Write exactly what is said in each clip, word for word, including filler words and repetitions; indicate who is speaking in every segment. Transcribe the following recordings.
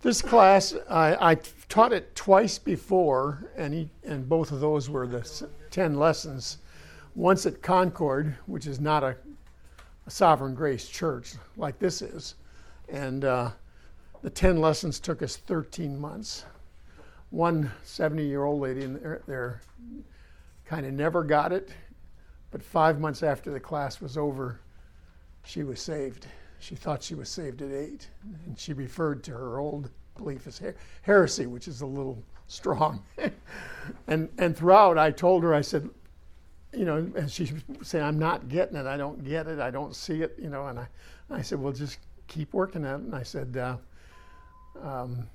Speaker 1: This class, I, I taught it twice before, and, he, and both of those were the ten lessons. Once at Concord, which is not a, a Sovereign Grace church like this is, and uh, the ten lessons took us thirteen months. One seventy-year-old lady in there, there kind of never got it, but five months after the class was over, she was saved. She thought she was saved at eight, and she referred to her old belief as her- heresy, which is a little strong. and and throughout, I told her, I said, you know, and she said, I'm not getting it. I don't get it. I don't see it. You know, and I, I said, well, just keep working at it. And I said, uh, um,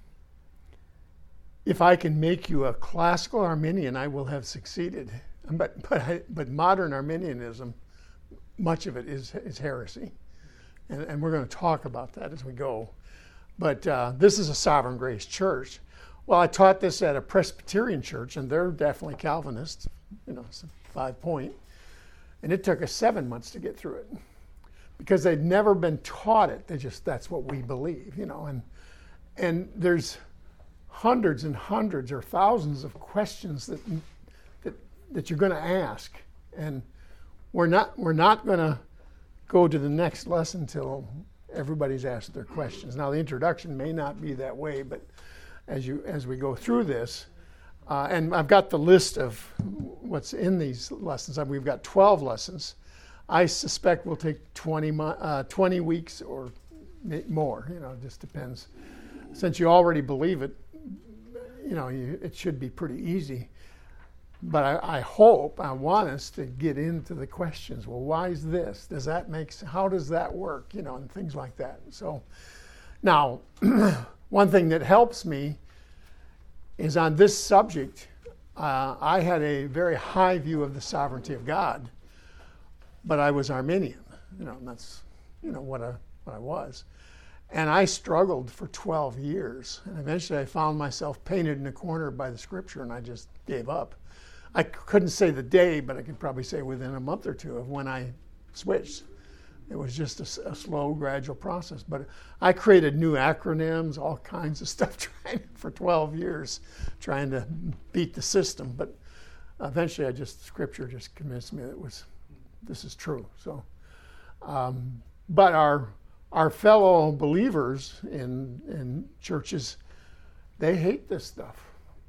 Speaker 1: if I can make you a classical Arminian, I will have succeeded. But but I, but modern Arminianism, much of it is is heresy. And, and we're going to talk about that as we go. But uh, this is a Sovereign Grace church. Well, I taught this at a Presbyterian church, and they're definitely Calvinists, you know, it's a five point. And it took us seven months to get through it because they'd never been taught it. They just, that's what we believe, you know. And and there's hundreds and hundreds or thousands of questions that that, that you're going to ask. And we're not we're not going to go to the next lesson until everybody's asked their questions. Now, the introduction may not be that way, but as you as we go through this, uh, and I've got the list of what's in these lessons. We've got twelve lessons. I suspect we'll take twenty, uh, twenty weeks or more. You know, it just depends. Since you already believe it, you know, you, it should be pretty easy. But I, I hope, I want us to get into the questions. Well, why is this? Does that make sense? How does that work? You know, and things like that. So now, one thing that helps me is on this subject, uh, I had a very high view of the sovereignty of God, but I was Arminian. You know, and that's, you know, what I, what I was. And I struggled for twelve years. And eventually I found myself painted in a corner by the scripture, and I just gave up. I couldn't say the day, but I could probably say within a month or two of when I switched. It was just a, a slow, gradual process. But I created new acronyms, all kinds of stuff trying for twelve years, trying to beat the system. But eventually, I just Scripture just convinced me that it was this is true. So, um, but our our fellow believers in in churches, they hate this stuff.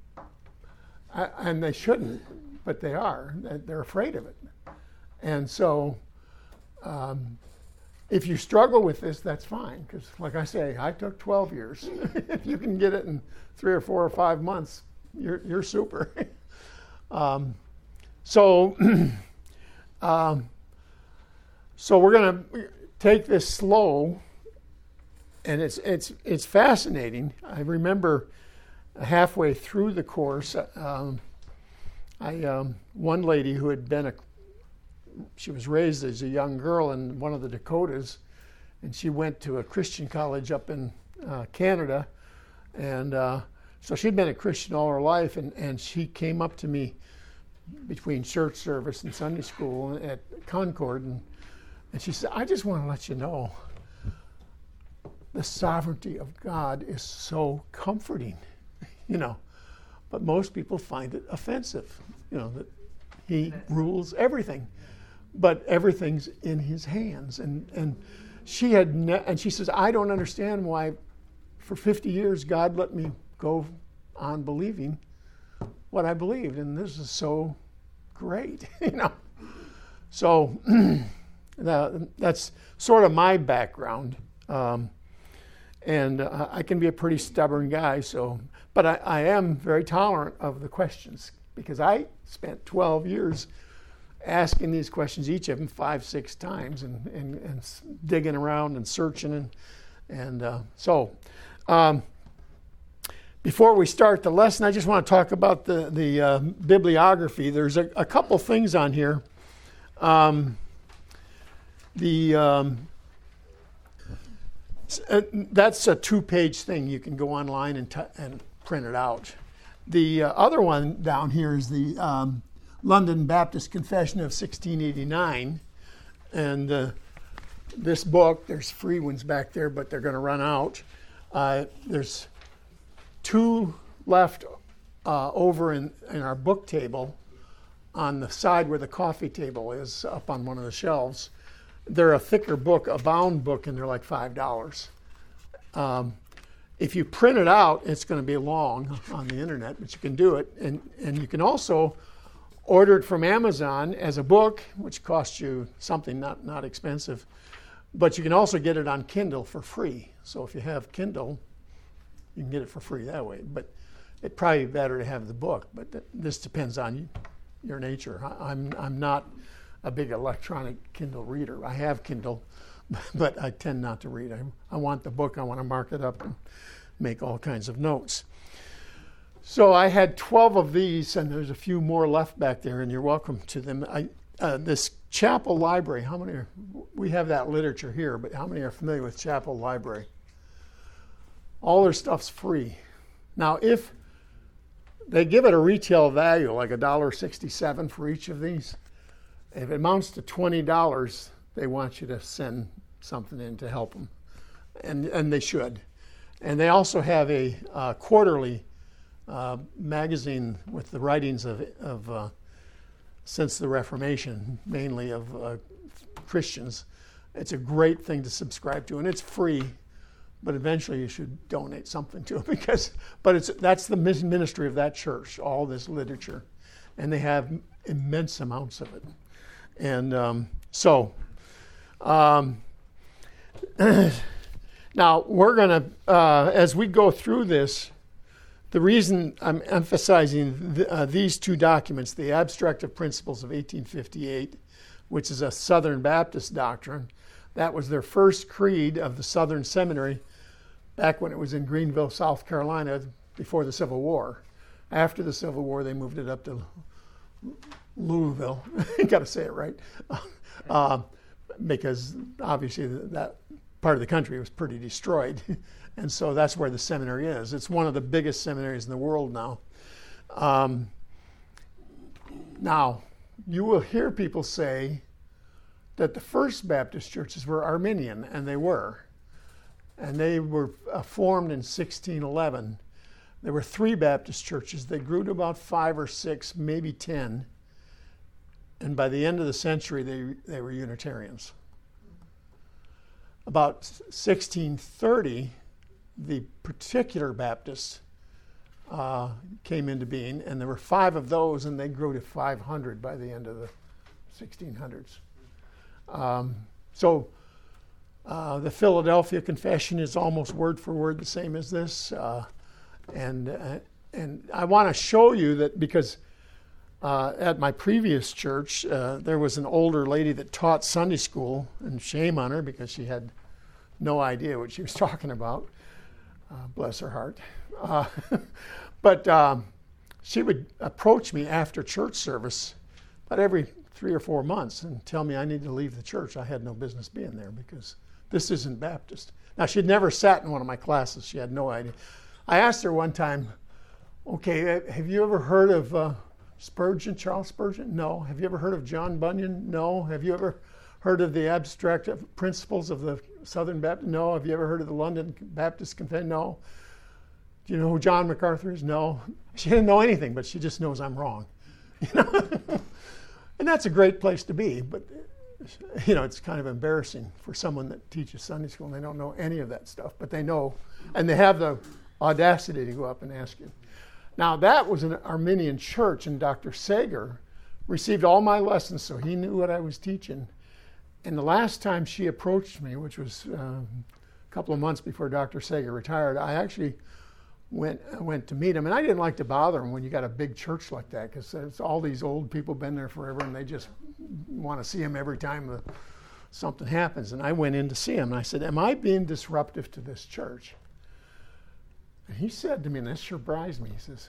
Speaker 1: I, and they shouldn't, but they are. They're afraid of it. And so um, if you struggle with this, that's fine. Because like I say, I took twelve years. If you can get it in three or four or five months, you're, you're super. um, so, um, so we're going to take this slow. And it's it's it's fascinating. I remember halfway through the course, um, I um, one lady who had been a, she was raised as a young girl in one of the Dakotas, and she went to a Christian college up in uh, Canada, and uh, so she'd been a Christian all her life, and, and she came up to me between church service and Sunday school at Concord, and, and she said, I just want to let you know, the sovereignty of God is so comforting. You know, but most people find it offensive, you know, that he rules everything, but everything's in his hands. And and she had, ne- and she says, I don't understand why for fifty years God let me go on believing what I believed. And this is so great, you know. So that, that's sort of my background. Um, and uh, I can be a pretty stubborn guy, so... But I, I am very tolerant of the questions because I spent twelve years asking these questions, each of them five, six times, and, and, and digging around and searching. And, and uh, so um, before we start the lesson, I just want to talk about the, the uh, bibliography. There's a, a couple things on here. Um, the... Um, That's a two-page thing. You can go online and, t- and print it out. The uh, other one down here is the um, London Baptist Confession of sixteen eighty-nine. And uh, this book, there's free ones back there, but they're going to run out. Uh, there's two left uh, over in, in our book table on the side where the coffee table is, up on one of the shelves. They're a thicker book, a bound book, and they're like five dollars. Um, if you print it out, it's going to be long on the internet, but you can do it. And, and you can also order it from Amazon as a book, which costs you something not, not expensive. But you can also get it on Kindle for free. So if you have Kindle, you can get it for free that way. But it'd probably be better to have the book. But th- this depends on you, your nature. I, I'm I'm not a big electronic Kindle reader. I have Kindle, but I tend not to read. I, I want the book. I want to mark it up and make all kinds of notes. So I had twelve of these, and there's a few more left back there, and you're welcome to them. I, uh, this Chapel Library, how many are, we have that literature here, but how many are familiar with Chapel Library? All their stuff's free. Now, if they give it a retail value, like one dollar sixty-seven for each of these, if it amounts to twenty dollars, they want you to send something in to help them, and, and they should. And they also have a uh, quarterly uh, magazine with the writings of, of uh, since the Reformation, mainly of uh, Christians. It's a great thing to subscribe to, and it's free, but eventually you should donate something to it, because, but it's that's the ministry of that church, all this literature, and they have immense amounts of it. And um, so, um, now we're going to, uh, as we go through this, the reason I'm emphasizing th- uh, these two documents, the Abstract of Principles of eighteen fifty-eight, which is a Southern Baptist doctrine, that was their first creed of the Southern Seminary back when it was in Greenville, South Carolina, before the Civil War. After the Civil War, they moved it up to Louisville. You got to say it right, uh, because obviously that part of the country was pretty destroyed, and so that's where the seminary is. It's one of the biggest seminaries in the world now. Um, now, you will hear people say that the first Baptist churches were Arminian, and they were, and they were uh, formed in sixteen eleven. There were three Baptist churches. They grew to about five or six, maybe ten. And by the end of the century, they, they were Unitarians. About sixteen thirty, the particular Baptists uh, came into being, and there were five of those, and they grew to five hundred by the end of the sixteen hundreds. Um, so uh, the Philadelphia Confession is almost word for word the same as this. Uh, and, uh, and I want to show you that because Uh, at my previous church, uh, there was an older lady that taught Sunday school, and shame on her because she had no idea what she was talking about. Uh, bless her heart. Uh, but um, she would approach me after church service about every three or four months and tell me I need to leave the church. I had no business being there because this isn't Baptist. Now, she'd never sat in one of my classes. She had no idea. I asked her one time, okay, have you ever heard of Uh, Spurgeon, Charles Spurgeon? No. Have you ever heard of John Bunyan? No. Have you ever heard of the Abstract of Principles of the Southern Baptist? No. Have you ever heard of the London Baptist Confession? No. Do you know who John MacArthur is? No. She didn't know anything, but she just knows I'm wrong. You know? And that's a great place to be, but you know, it's kind of embarrassing for someone that teaches Sunday school and they don't know any of that stuff, but they know, and they have the audacity to go up and ask you. Now, that was an Arminian church, and Doctor Sager received all my lessons, so he knew what I was teaching. And the last time she approached me, which was um, a couple of months before Doctor Sager retired, I actually went went to meet him. And I didn't like to bother him when you got a big church like that, because there's all these old people been there forever, and they just want to see him every time the, something happens. And I went in to see him, and I said, am I being disruptive to this church? And he said to me, and this surprised me, he says,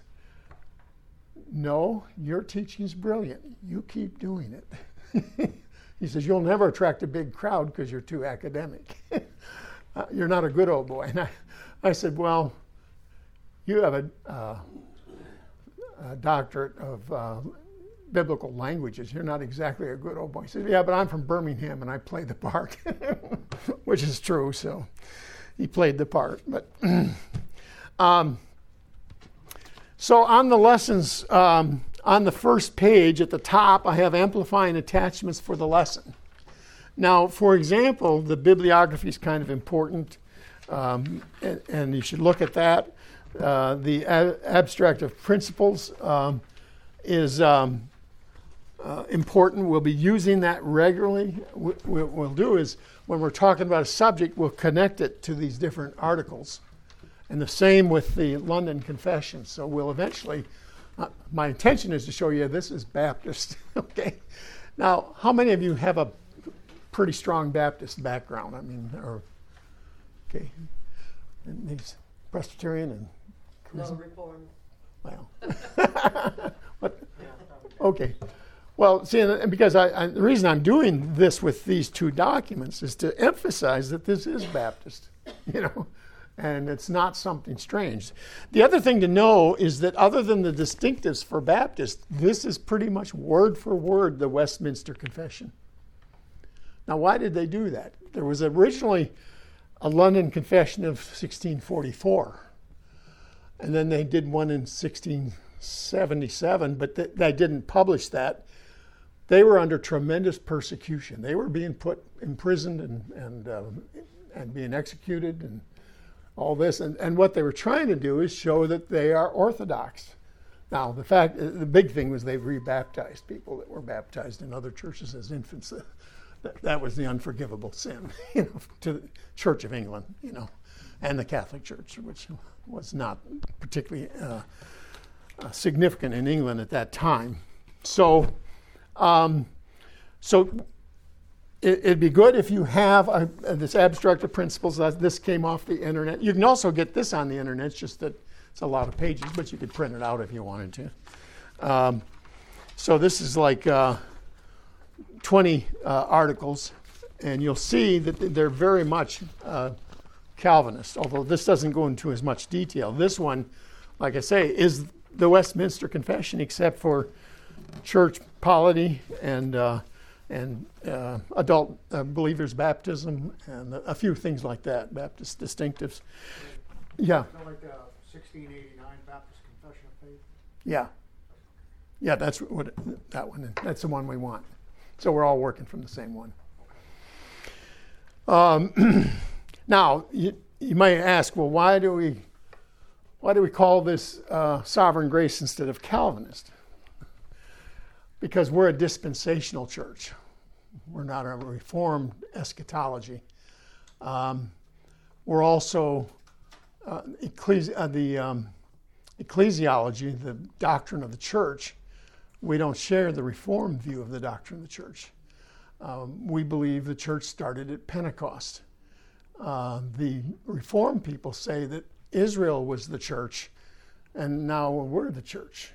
Speaker 1: no, your teaching's brilliant. You keep doing it. He says, you'll never attract a big crowd because you're too academic. uh, you're not a good old boy. And I, I said, well, you have a, uh, a doctorate of uh, biblical languages. You're not exactly a good old boy. He said, yeah, but I'm from Birmingham and I play the part, which is true. So he played the part. But Um, So on the lessons, um, on the first page at the top, I have amplifying attachments for the lesson. Now, for example, the bibliography is kind of important, um, and, and you should look at that. Uh, the a- abstract of principles um, is um, uh, important. We'll be using that regularly. What we'll do is, when we're talking about a subject, we'll connect it to these different articles. And the same with the London Confession. So we'll eventually, uh, my intention is to show you this is Baptist. Okay. Now, how many of you have a pretty strong Baptist background? I mean, or, okay. And these Presbyterian and
Speaker 2: No, Reformed.
Speaker 1: Well, what? Okay. Well, see, and because I, I, the reason I'm doing this with these two documents is to emphasize that this is Baptist, you know, and it's not something strange. The other thing to know is that other than the distinctives for Baptist, this is pretty much word for word the Westminster Confession. Now, why did they do that? There was originally a London Confession of sixteen forty-four. And then they did one in sixteen seventy-seven, but th- they didn't publish that. They were under tremendous persecution. They were being put imprisoned and and uh, and being executed and all this. And, and what they were trying to do is show that they are Orthodox. Now, the fact, the big thing was they rebaptized people that were baptized in other churches as infants. That, that was the unforgivable sin, you know, to the Church of England, you know, and the Catholic Church, which was not particularly uh, uh, significant in England at that time. So, um, so it, it'd be good if you have a, a, this abstract of principles. Uh, this came off the internet. You can also get this on the internet. It's just that it's a lot of pages, but you could print it out if you wanted to. Um, so this is like uh, twenty uh, articles, and you'll see that they're very much uh, Calvinist, although this doesn't go into as much detail. This one, like I say, is the Westminster Confession, except for church polity and uh, and uh, adult uh, believers' baptism and a few things like that, Baptist distinctives. Yeah.
Speaker 3: Is that like the sixteen eighty-nine Baptist Confession of Faith?
Speaker 1: Yeah. Yeah, that's what that one. That's the one we want. So we're all working from the same one. Um, now, you, you might ask, well, why do we why do we call this uh, sovereign grace instead of Calvinist? Because we're a dispensational church. We're not a Reformed eschatology. Um, we're also uh, ecclesi- uh, the um, ecclesiology, the doctrine of the church. We don't share the Reformed view of the doctrine of the church. Um, we believe the church started at Pentecost. Uh, the Reformed people say that Israel was the church, and now we're the church.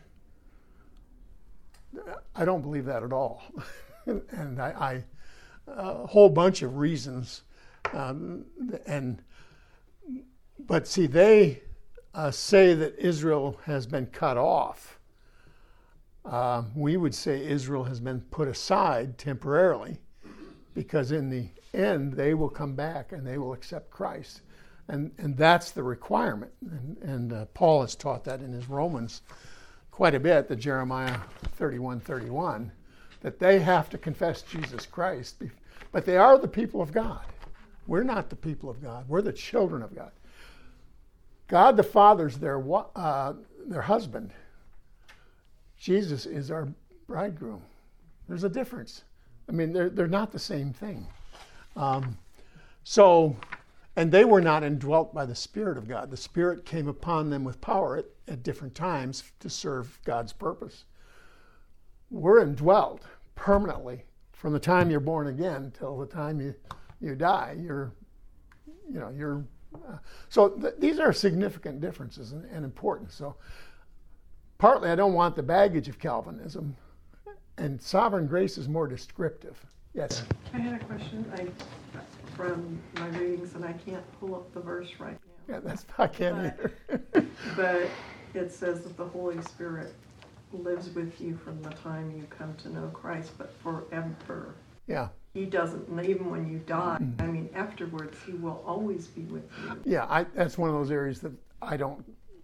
Speaker 1: I don't believe that at all. and I, I a whole bunch of reasons. Um, and but see, they uh, say that Israel has been cut off. Uh, we would say Israel has been put aside temporarily, because in the end they will come back and they will accept Christ, and and that's the requirement. And, and uh, Paul has taught that in his Romans quite a bit, the Jeremiah thirty-one thirty-one, that they have to confess Jesus Christ, but they are the people of God. We're not the people of God. We're the children of God. God the Father's their uh, their husband. Jesus is our bridegroom. There's a difference. I mean, they're they're not the same thing. Um, so, and they were not indwelt by the Spirit of God. The Spirit came upon them with power at, at different times to serve God's purpose. We're indwelt permanently from the time you're born again till the time you, you die. You're, you know, you're. Uh, so th- these are significant differences and, and important. So, partly I don't want the baggage of Calvinism, and sovereign grace is more descriptive. Yes.
Speaker 2: I had a question I, from my readings, and I can't pull up the verse right now.
Speaker 1: Yeah, that's I can't either.
Speaker 2: But it says that the Holy Spirit lives with you from the time you come to know Christ, but forever.
Speaker 1: Yeah.
Speaker 2: He doesn't, even when you die, mm. I mean, afterwards, he will always be with you.
Speaker 1: Yeah, I, that's one of those areas that I don't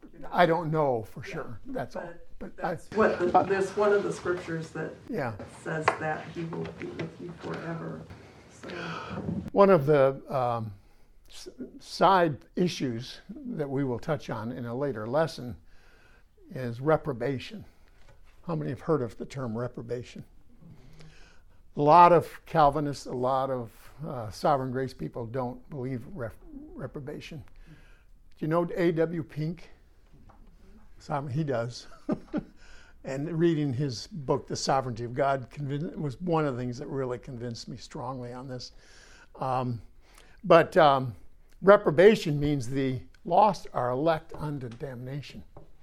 Speaker 2: you know.
Speaker 1: I don't know for
Speaker 2: Yeah,
Speaker 1: sure. That's all.
Speaker 2: But
Speaker 1: But I,
Speaker 2: that's what the, this one of the scriptures that
Speaker 1: yeah.
Speaker 2: says that he will be with you forever. So
Speaker 1: One of the um, s- side issues that we will touch on in a later lesson is reprobation. How many have heard of the term reprobation? A lot of Calvinists, a lot of uh, sovereign grace people don't believe rep- reprobation. Do you know A W Pink? Sovereign, he does. And reading his book, The Sovereignty of God, convinced, was one of the things that really convinced me strongly on this. Um, but um, reprobation means the lost are elect unto damnation.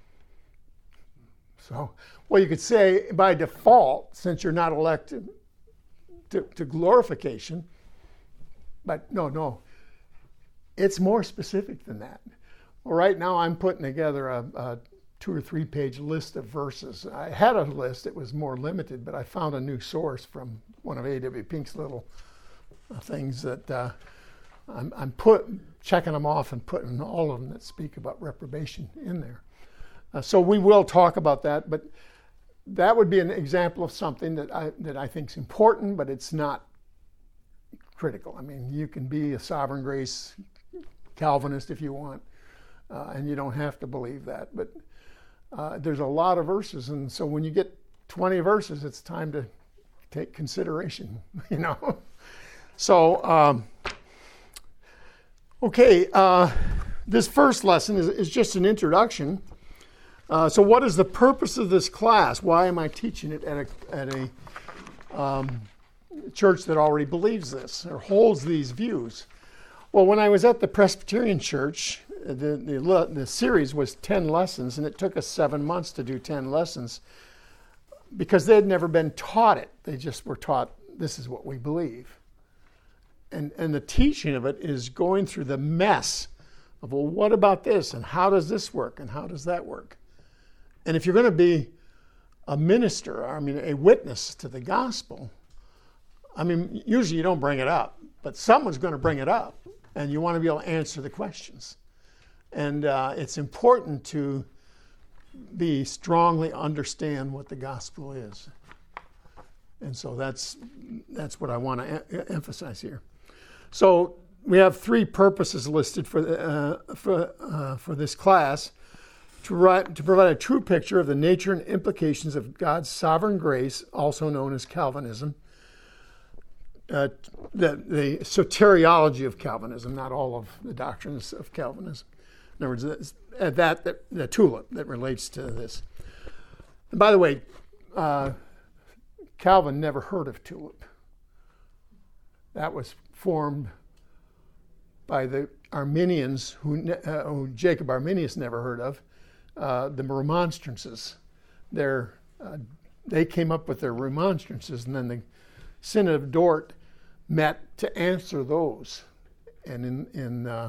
Speaker 1: So, well, you could say by default, since you're not elected to, to glorification, but no, no, it's more specific than that. Well, right now I'm putting together a, a two or three page list of verses. I had a list, it was more limited, but I found a new source from one of A W Pink's little uh, things that uh, I'm, I'm put, checking them off and putting all of them that speak about reprobation in there. Uh, so we will talk about that, but that would be an example of something that I that I think is important, but it's not critical. I mean, you can be a sovereign grace Calvinist if you want, uh, and you don't have to believe that. But uh, there's a lot of verses, and so when you get twenty verses, it's time to take consideration, you know. So, um, okay, uh, this first lesson is, is just an introduction. Uh, so what is the purpose of this class? Why am I teaching it at a, at a um, church that already believes this or holds these views? Well, when I was at the Presbyterian Church, the, the, the series was ten lessons, and it took us seven months to do ten lessons because they had never been taught it. They just were taught, this is what we believe. And, and the teaching of it is going through the mess of, well, what about this? And how does this work? And how does that work? And if you're going to be a minister, I mean, a witness to the gospel, I mean, usually you don't bring it up, but someone's going to bring it up, and you want to be able to answer the questions. And uh, it's important to be strongly understand what the gospel is. And so that's that's what I want to e- emphasize here. So we have three purposes listed for the, uh, for uh, for this class. To, write, to provide a true picture of the nature and implications of God's sovereign grace, also known as Calvinism, uh, the, the soteriology of Calvinism, not all of the doctrines of Calvinism. In other words, that, that, that the tulip that relates to this. And by the way, uh, Calvin never heard of tulip. That was formed by the Arminians, who, uh, who Jacob Arminius never heard of. Uh, the remonstrances. Their, uh, they came up with their remonstrances, and then the Synod of Dort met to answer those. And in, in uh,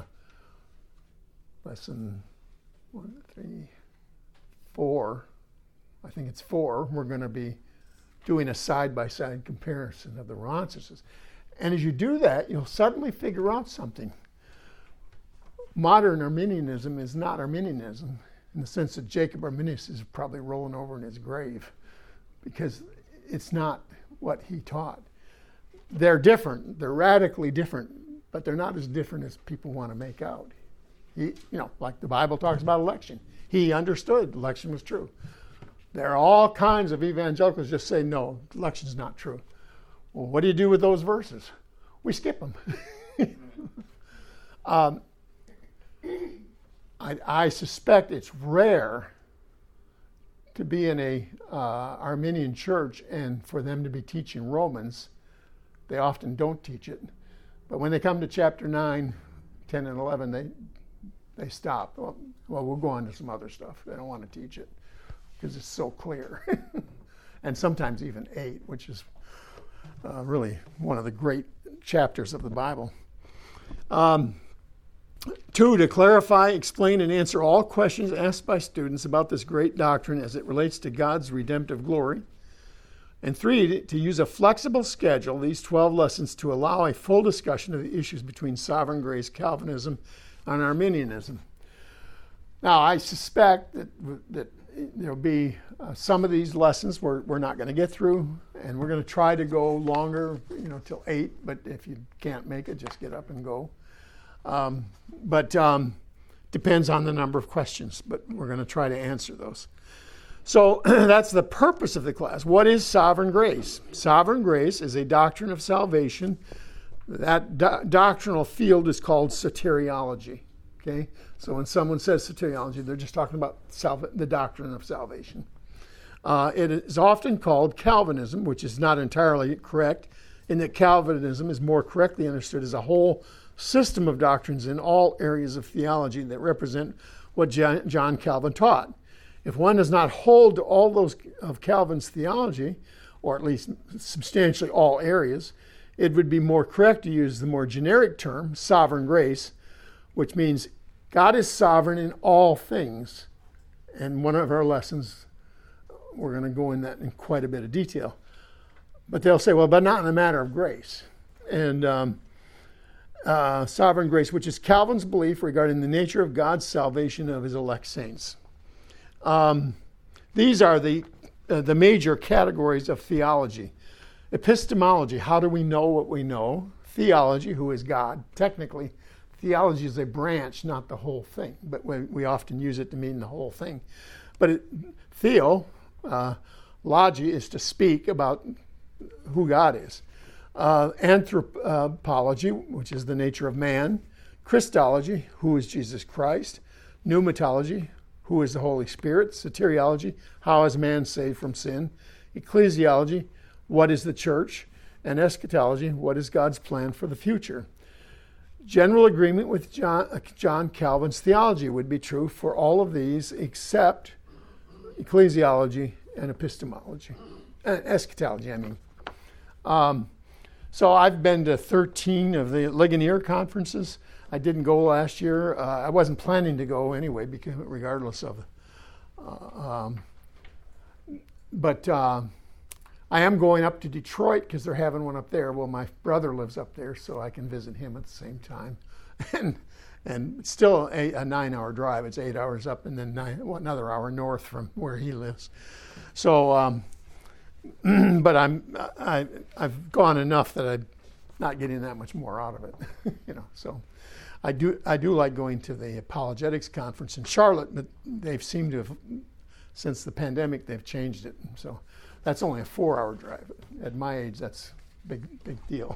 Speaker 1: lesson one, three, four, I think it's four, we're going to be doing a side-by-side comparison of the remonstrances. And as you do that, you'll suddenly figure out something. Modern Arminianism is not Arminianism, in the sense that Jacob Arminius is probably rolling over in his grave, because it's not what he taught. They're different. They're radically different, but they're not as different as people want to make out. He, you know, like the Bible talks about election. He understood election was true. There are all kinds of evangelicals just say, no, election's not true. Well, what do you do with those verses? We skip them. um, I, I suspect it's rare to be in a uh, Arminian church and for them to be teaching Romans. They often don't teach it. But when they come to chapter nine, ten, and eleven, they they stop. Well, well we'll go on to some other stuff. They don't want to teach it because it's so clear. And sometimes even eight, which is uh, really one of the great chapters of the Bible. Um, Two, to clarify, explain, and answer all questions asked by students about this great doctrine as it relates to God's redemptive glory. And three, to use a flexible schedule, these twelve lessons, to allow a full discussion of the issues between sovereign grace, Calvinism, and Arminianism. Now, I suspect that that there'll be uh, some of these lessons we're, we're not going to get through, and we're going to try to go longer, you know, till eight. But if you can't make it, just get up and go. Um, but um, depends on the number of questions. But we're going to try to answer those. So that's the purpose of the class. What is sovereign grace? Sovereign grace is a doctrine of salvation. That do- doctrinal field is called soteriology. Okay, so when someone says soteriology, they're just talking about salva- the doctrine of salvation. Uh, it is often called Calvinism, which is not entirely correct, in that Calvinism is more correctly understood as a whole system of doctrines in all areas of theology that represent what John Calvin taught. If one does not hold to all those of Calvin's theology, or at least substantially all areas, it would be more correct to use the more generic term, sovereign grace, which means God is sovereign in all things. And one of our lessons, we're going to go in that in quite a bit of detail. But they'll say, well, but not in a matter of grace. And um, uh, sovereign grace, which is Calvin's belief regarding the nature of God's salvation of his elect saints. Um, these are the, uh, the major categories of theology. Epistemology, how do we know what we know? Theology, who is God, technically. Theology is a branch, not the whole thing, but we, we often use it to mean the whole thing. But it, theo, uh, logy, is to speak about who God is. Uh, anthropology, which is the nature of man. Christology, who is Jesus Christ. Pneumatology, who is the Holy Spirit. Soteriology, how is man saved from sin. Ecclesiology, what is the church. And eschatology, what is God's plan for the future. General agreement with John, John Calvin's theology would be true for all of these except ecclesiology and epistemology. Uh, eschatology, I mean. Um, so I've been to thirteen of the Ligonier conferences. I didn't go last year. Uh, I wasn't planning to go anyway, because regardless of. Uh, um, but uh, I am going up to Detroit because they're having one up there. Well, my brother lives up there, so I can visit him at the same time. and and it's still a, a nine-hour drive. It's eight hours up and then nine, well, another hour north from where he lives. So, um, but I'm I I've gone enough that I'm not getting that much more out of it, you know. So, I do I do like going to the apologetics conference in Charlotte, but they've seemed to have, since the pandemic, they've changed it. So. That's only a four-hour drive. At my age, that's a big, big deal.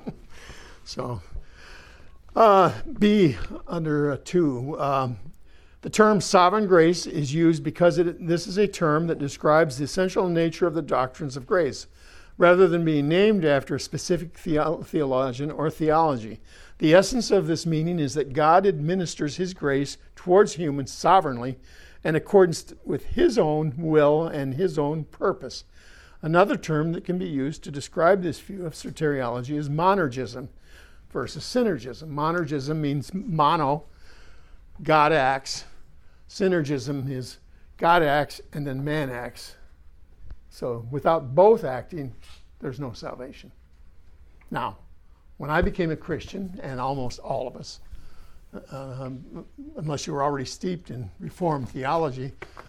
Speaker 1: so, uh, B under uh, two. Um, the term sovereign grace is used because it, this is a term that describes the essential nature of the doctrines of grace, rather than being named after a specific theo- theologian or theology. The essence of this meaning is that God administers his grace towards humans sovereignly in accordance with his own will and his own purpose. Another term that can be used to describe this view of soteriology is monergism versus synergism. Monergism means mono, God acts. Synergism is God acts and then man acts. So without both acting, there's no salvation. Now, when I became a Christian, and almost all of us, uh, unless you were already steeped in Reformed theology,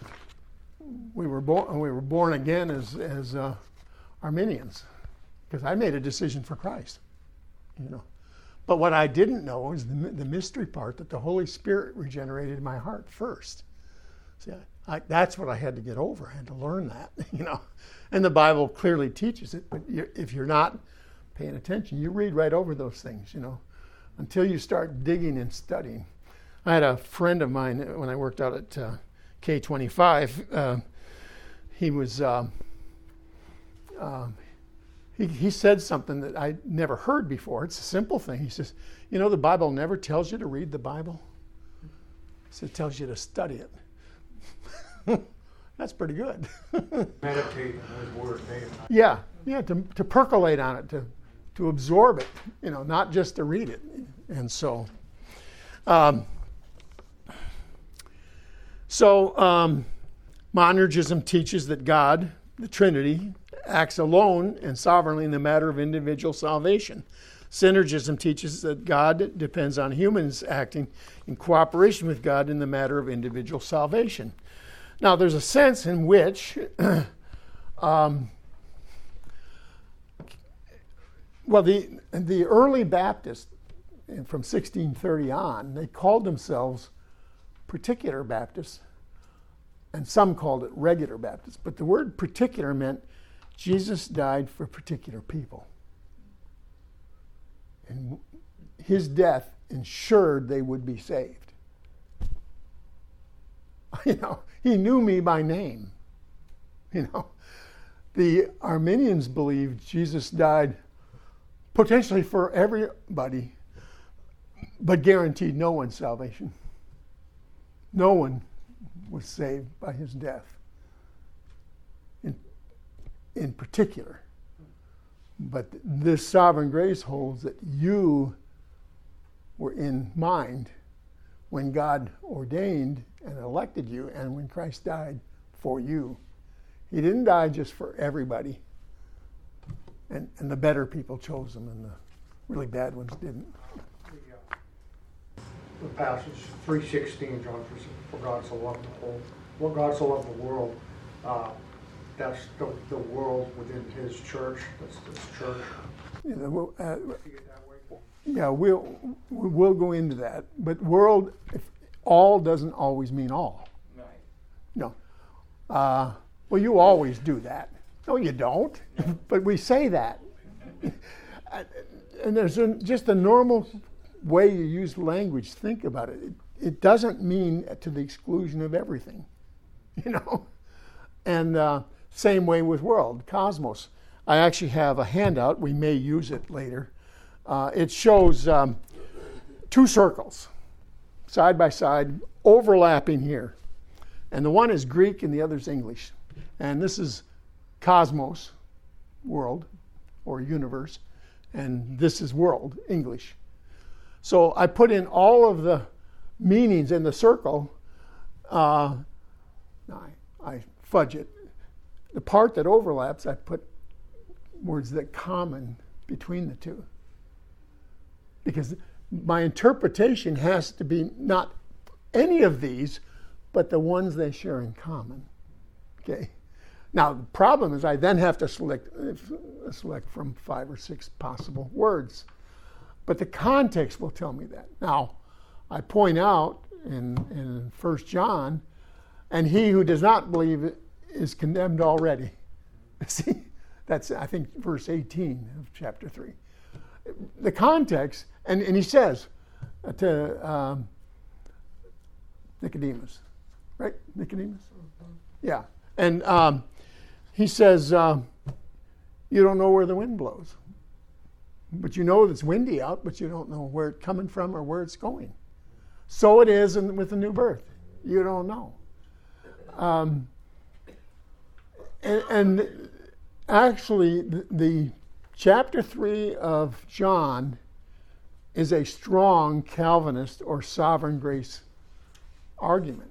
Speaker 1: we were born. We were born again as as uh, Arminians, because I made a decision for Christ, you know. But what I didn't know is the the mystery part, that the Holy Spirit regenerated my heart first. See, I, I, that's what I had to get over. I had to learn that, you know. And the Bible clearly teaches it. But you're, if you're not paying attention, you read right over those things, you know, until you start digging and studying. I had a friend of mine when I worked out at uh, K twenty-five, uh, he was, uh, uh, he, he said something that I never heard before. It's a simple thing. He says, you know, the Bible never tells you to read the Bible. He says, it tells you to study it. That's pretty good.
Speaker 3: Meditate on his word day and night.
Speaker 1: Yeah, yeah, to, to percolate on it, to, to absorb it, you know, not just to read it. And so, um, So, um, monergism teaches that God, the Trinity, acts alone and sovereignly in the matter of individual salvation. Synergism teaches that God depends on humans acting in cooperation with God in the matter of individual salvation. Now, there's a sense in which, um, well, the the early Baptists from sixteen thirty on, they called themselves particular Baptists, and some called it regular Baptists. But the word particular meant Jesus died for particular people. And his death ensured they would be saved. You know, he knew me by name. You know, the Arminians believed Jesus died potentially for everybody, but guaranteed no one's salvation. No one was saved by his death in, in particular. But this sovereign grace holds that you were in mind when God ordained and elected you and when Christ died for you. He didn't die just for everybody. And, and the better people chose him and the really bad ones didn't.
Speaker 3: The, uh, the passage three sixteen, John, for, for God so loved the whole, well, God so loved the world. Uh, that's the, the world within his church. That's this church.
Speaker 1: You know, we'll, uh,
Speaker 3: See it that way?
Speaker 1: yeah, we'll we'll go into that. But world, if all doesn't always mean all.
Speaker 4: Right.
Speaker 1: No. Uh, well, you always do that. No, you don't. But we say that. And there's a, just a normal way you use language. Think about it. it. It doesn't mean to the exclusion of everything, you know. And uh, same way with world, cosmos. I actually have a handout. We may use it later. Uh, it shows um, two circles, side by side, overlapping here. And the one is Greek and the other is English. And this is cosmos, world, or universe. And this is world, English. So I put in all of the meanings in the circle. Uh, I, I fudge it. The part that overlaps, I put words that common between the two. Because my interpretation has to be not any of these, but the ones they share in common. Okay. Now the problem is I then have to select select from five or six possible words, but the context will tell me that. Now, I point out in in First John, and he who does not believe is condemned already. See, that's I think verse eighteen of chapter three. The context, and, and he says to um, Nicodemus, right? Nicodemus? Yeah. And um, he says, uh, you don't know where the wind blows. But you know it's windy out, but you don't know where it's coming from or where it's going. So it is in, with the new birth. You don't know. Um, and, and actually, the, the chapter three of John is a strong Calvinist or sovereign grace argument.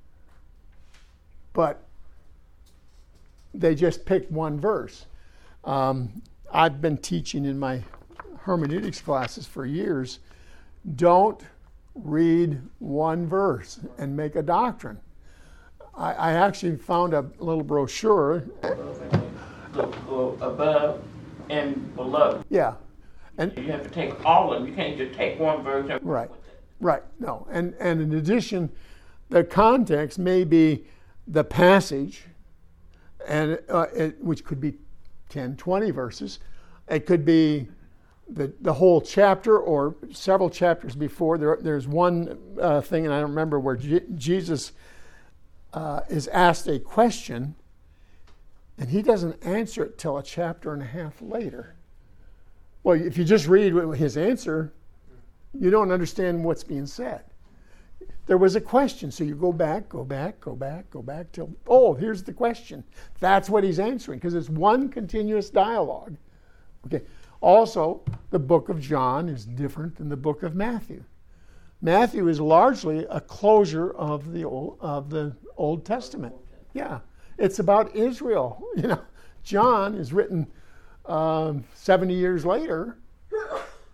Speaker 1: But they just picked one verse. Um, I've been teaching in my hermeneutics classes for years. Don't read one verse and make a doctrine. I, I actually found a little brochure.
Speaker 4: Go, go above and below.
Speaker 1: Yeah. And
Speaker 4: You have to take all of them. You can't just take one verse and
Speaker 1: Right.
Speaker 4: with it.
Speaker 1: Right. No. And and in addition, the context may be the passage, and uh, it, which could be ten, twenty verses. It could be the the whole chapter or several chapters before. There, there's one uh, thing, and I don't remember, where Je- Jesus uh, is asked a question, and he doesn't answer it till a chapter and a half later. Well, if you just read his answer, you don't understand what's being said. There was a question, so you go back, go back, go back, go back till, oh, here's the question. That's what he's answering, because it's one continuous dialogue. Okay. Also, the book of John is different than the book of Matthew. Matthew is largely a closure of the Old, of the Old Testament. Yeah, it's about Israel. You know, John is written um, seventy years later,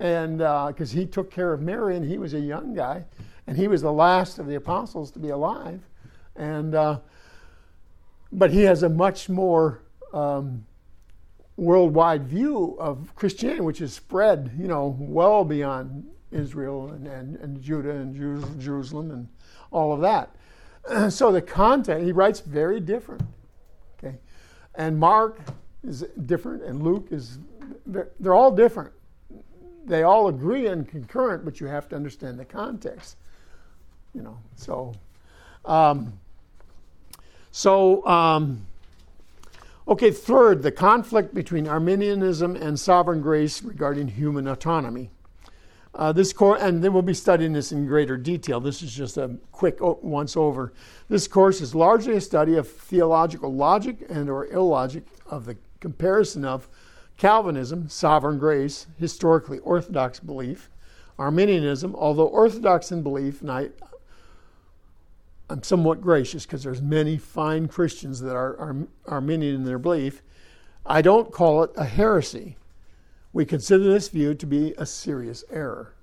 Speaker 1: and because he took care of Mary, and he was a young guy, and he was the last of the apostles to be alive, and uh, but he has a much more um, worldwide view of Christianity, which is spread, you know, well beyond Israel and, and, and Judah and Jeru- Jerusalem and all of that. So the content, he writes very different. Okay, and Mark is different, and Luke is, they're, they're all different. They all agree and concurrent, but you have to understand the context. You know, so, um, so, um, okay, third, the conflict between Arminianism and sovereign grace regarding human autonomy. Uh, this course, and then we'll be studying this in greater detail. This is just a quick o- once over. This course is largely a study of theological logic and or illogic of the comparison of Calvinism, sovereign grace, historically orthodox belief, Arminianism, although orthodox in belief, and I, I'm somewhat gracious because there's many fine Christians that are, are Arminian in their belief. I don't call it a heresy. We consider this view to be a serious error,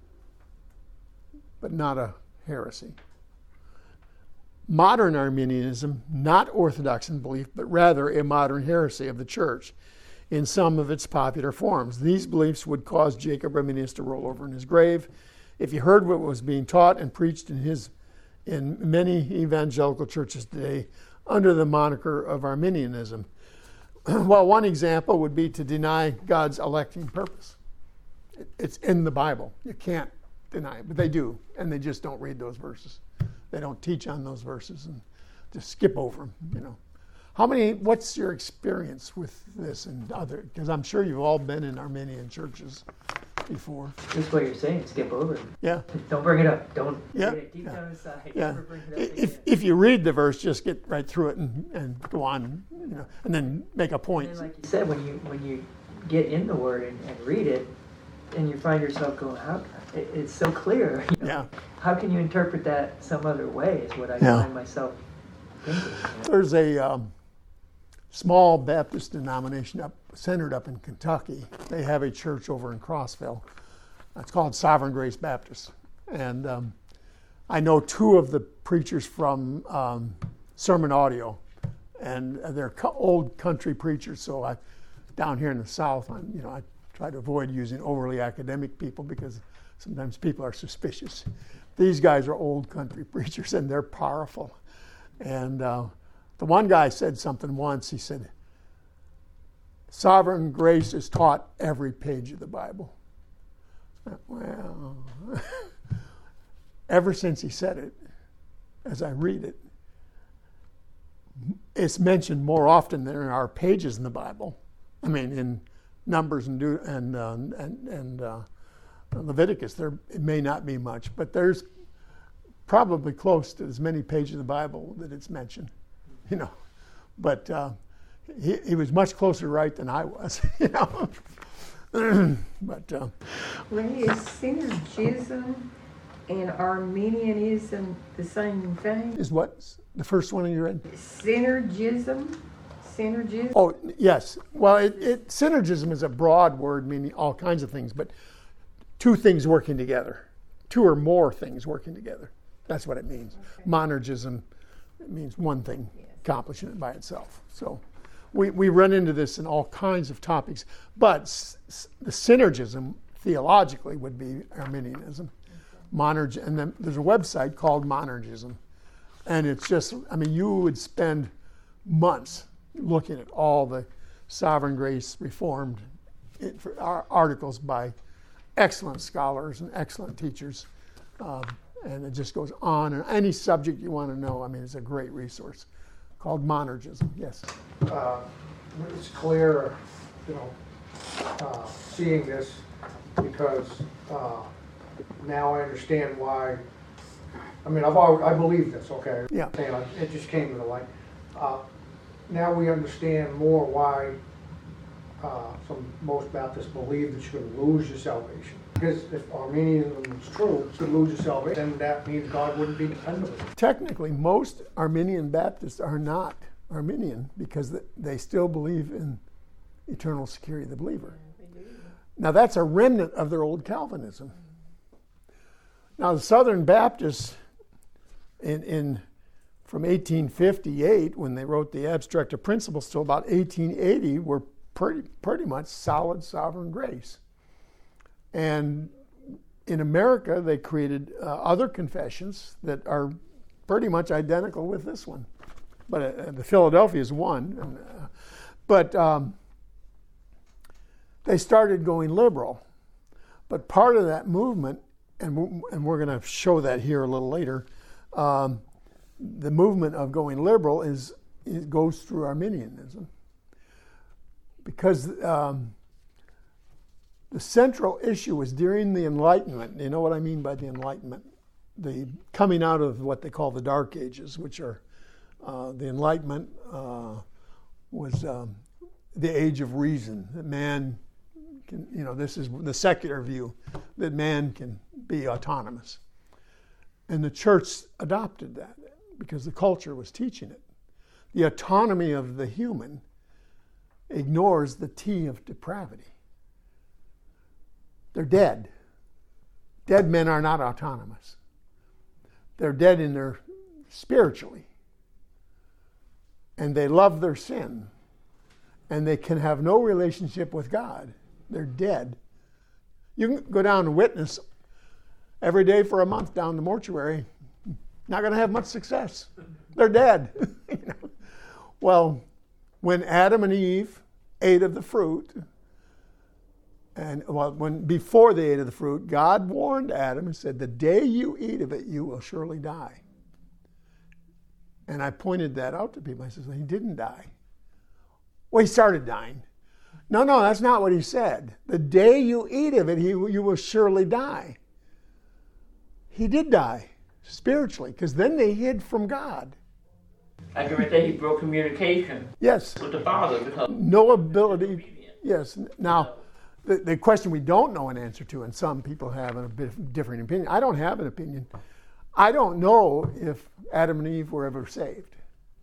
Speaker 1: but not a heresy. Modern Arminianism, not orthodox in belief, but rather a modern heresy of the church in some of its popular forms. These beliefs would cause Jacob Arminius to roll over in his grave. If you heard what was being taught and preached in his in many evangelical churches today under the moniker of Arminianism. Well, one example would be to deny God's electing purpose. It's in the Bible. You can't deny it, but they do, and they just don't read those verses. They don't teach on those verses and just skip over them, you know. How many, what's your experience with this and other, because I'm sure you've all been in Arminian churches before.
Speaker 5: Just what you're saying, skip over it.
Speaker 1: Yeah.
Speaker 5: Don't bring it up. Don't
Speaker 1: Yeah.
Speaker 5: get it deep
Speaker 1: Yeah.
Speaker 5: down inside.
Speaker 1: Yeah.
Speaker 5: Never bring it up
Speaker 1: If
Speaker 5: again.
Speaker 1: if you read the verse, just get right through it and, and go on, you know, and then make a point.
Speaker 5: And like you said, when you when you get in the Word and, and read it, and you find yourself going, how it, it's so clear. You know?
Speaker 1: Yeah.
Speaker 5: How can you interpret that some other way? Is what I
Speaker 1: Yeah.
Speaker 5: find myself thinking. You know?
Speaker 1: There's a um, small Baptist denomination up centered up in Kentucky. They have a church over in Crossville. It's called Sovereign Grace Baptist, and um, I know two of the preachers from um, Sermon Audio, and they're co- old country preachers. So I, down here in the South, I'm, you know, I try to avoid using overly academic people because sometimes people are suspicious. These guys are old country preachers, and they're powerful. And uh, the one guy said something once. He said, "Sovereign grace is taught every page of the Bible." Well, ever since he said it, as I read it, it's mentioned more often than in our pages in the Bible. I mean, in Numbers and De- and uh, and, and uh, Leviticus, there it may not be much, but there's probably close to as many pages of the Bible that it's mentioned, you know. But uh, he, he was much closer right than I was, you know. But uh,
Speaker 6: Ray, is synergism and Arminianism the same thing?
Speaker 1: is what the first one you read?
Speaker 6: Synergism? Synergism?
Speaker 1: Oh, yes. Well, it, it, synergism is a broad word meaning all kinds of things, but two things working together, two or more things working together. That's what it means. Okay. Monergism, it means one thing, yes, accomplishing it by itself. So we, we run into this in all kinds of topics, but s- s- the synergism theologically would be Arminianism. Okay. Monerg- and then there's a website called Monergism, and it's just, I mean, you would spend months looking at all the Sovereign Grace Reformed it, for our articles by excellent scholars and excellent teachers. Um, and it just goes on. And any subject you want to know, I mean, it's a great resource called Monergism. Yes?
Speaker 3: Uh, it's clear, you know, uh, seeing this because uh, now I understand why. I mean, I've always, I believe this, okay?
Speaker 1: Yeah.
Speaker 3: And I- it just came to the light. Uh, now we understand more why uh, some most Baptists believe that you can lose your salvation. Because if Arminianism is true, you could lose your salvation, then that means God wouldn't be dependable.
Speaker 1: Technically, most Arminian Baptists are not Arminian because they still believe in eternal security of the believer. Now that's a remnant of their old Calvinism. Now the Southern Baptists in, in from eighteen fifty-eight, when they wrote the Abstract of Principles, till about eighteen eighty, were pretty, pretty much solid sovereign grace. And in America, they created uh, other confessions that are pretty much identical with this one. But uh, the Philadelphia is one. And, uh, but um, they started going liberal. But part of that movement, and we're, and we're going to show that here a little later, um, the movement of going liberal is it goes through Arminianism. Because um, the central issue was during the Enlightenment. You know what I mean by the Enlightenment? The coming out of what they call the Dark Ages, which are uh, the Enlightenment uh, was um, the age of reason. That man can, you know, this is the secular view, that man can be autonomous. And the church adopted that because the culture was teaching it. The autonomy of the human ignores the T of depravity. They're dead. Dead men are not autonomous. They're dead in their spiritually. And they love their sin. And they can have no relationship with God. They're dead. You can go down and witness every day for a month down the mortuary. Not going to have much success. They're dead. You know? Well, when Adam and Eve ate of the fruit, and well, when before they ate of the fruit, God warned Adam and said, "The day you eat of it, you will surely die." And I pointed that out to people. I said, "He didn't die." Well, he started dying. No, no, that's not what he said. The day you eat of it, he, you will surely die. He did die spiritually, because then they hid from God.
Speaker 4: Like every day he broke communication
Speaker 1: Yes.
Speaker 4: with the Father because
Speaker 1: No ability. Yes. Now, the, the question we don't know an answer to, and some people have a bit different opinion. I don't have an opinion. I don't know if Adam and Eve were ever saved.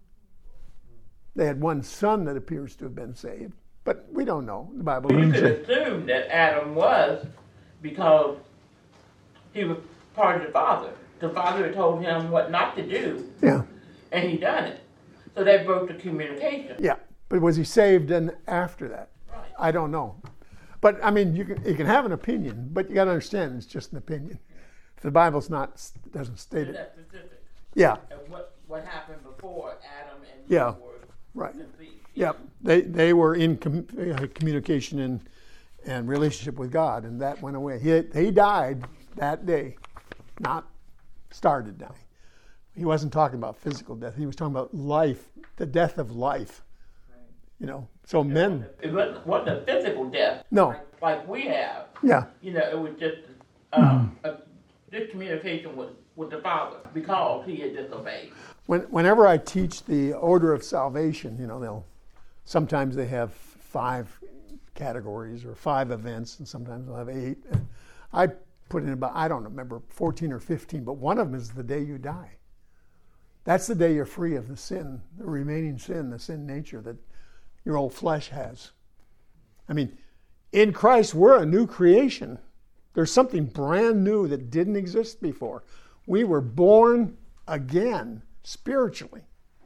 Speaker 1: They had one son that appears to have been saved, but we don't know. The Bible
Speaker 4: you
Speaker 1: doesn't
Speaker 4: could
Speaker 1: say.
Speaker 4: assume that Adam was because he was part of the Father. The Father had told him what not to do,
Speaker 1: Yeah.
Speaker 4: and he done it. So they broke the communication.
Speaker 1: Yeah. But was he saved then after that?
Speaker 4: Right.
Speaker 1: I don't know. But I mean, you can you can have an opinion, but you got to understand it's just an opinion. If the Bible's not doesn't state
Speaker 4: To
Speaker 1: it.
Speaker 4: that specific.
Speaker 1: Yeah.
Speaker 4: And what what happened before Adam and Eve
Speaker 1: Yeah.
Speaker 4: were
Speaker 1: Right.
Speaker 4: conceived.
Speaker 1: Yep. They they were in com- uh, communication and and relationship with God, and that went away. He he died that day, not started dying. He wasn't talking about physical death. He was talking about life, the death of life. You know. So men.
Speaker 4: It wasn't, wasn't a physical death.
Speaker 1: No.
Speaker 4: Like, like we have.
Speaker 1: Yeah.
Speaker 4: You know, it was just um, a discommunication with, with the Father because he had disobeyed.
Speaker 1: When, whenever I teach the order of salvation, you know, they'll sometimes they have five categories or five events, and sometimes they'll have eight. And I put in about, I don't remember, fourteen or fifteen, but one of them is the day you die. That's the day you're free of the sin, the remaining sin, the sin nature that your old flesh has. I mean, in Christ, we're a new creation. There's something brand new that didn't exist before. We were born again spiritually.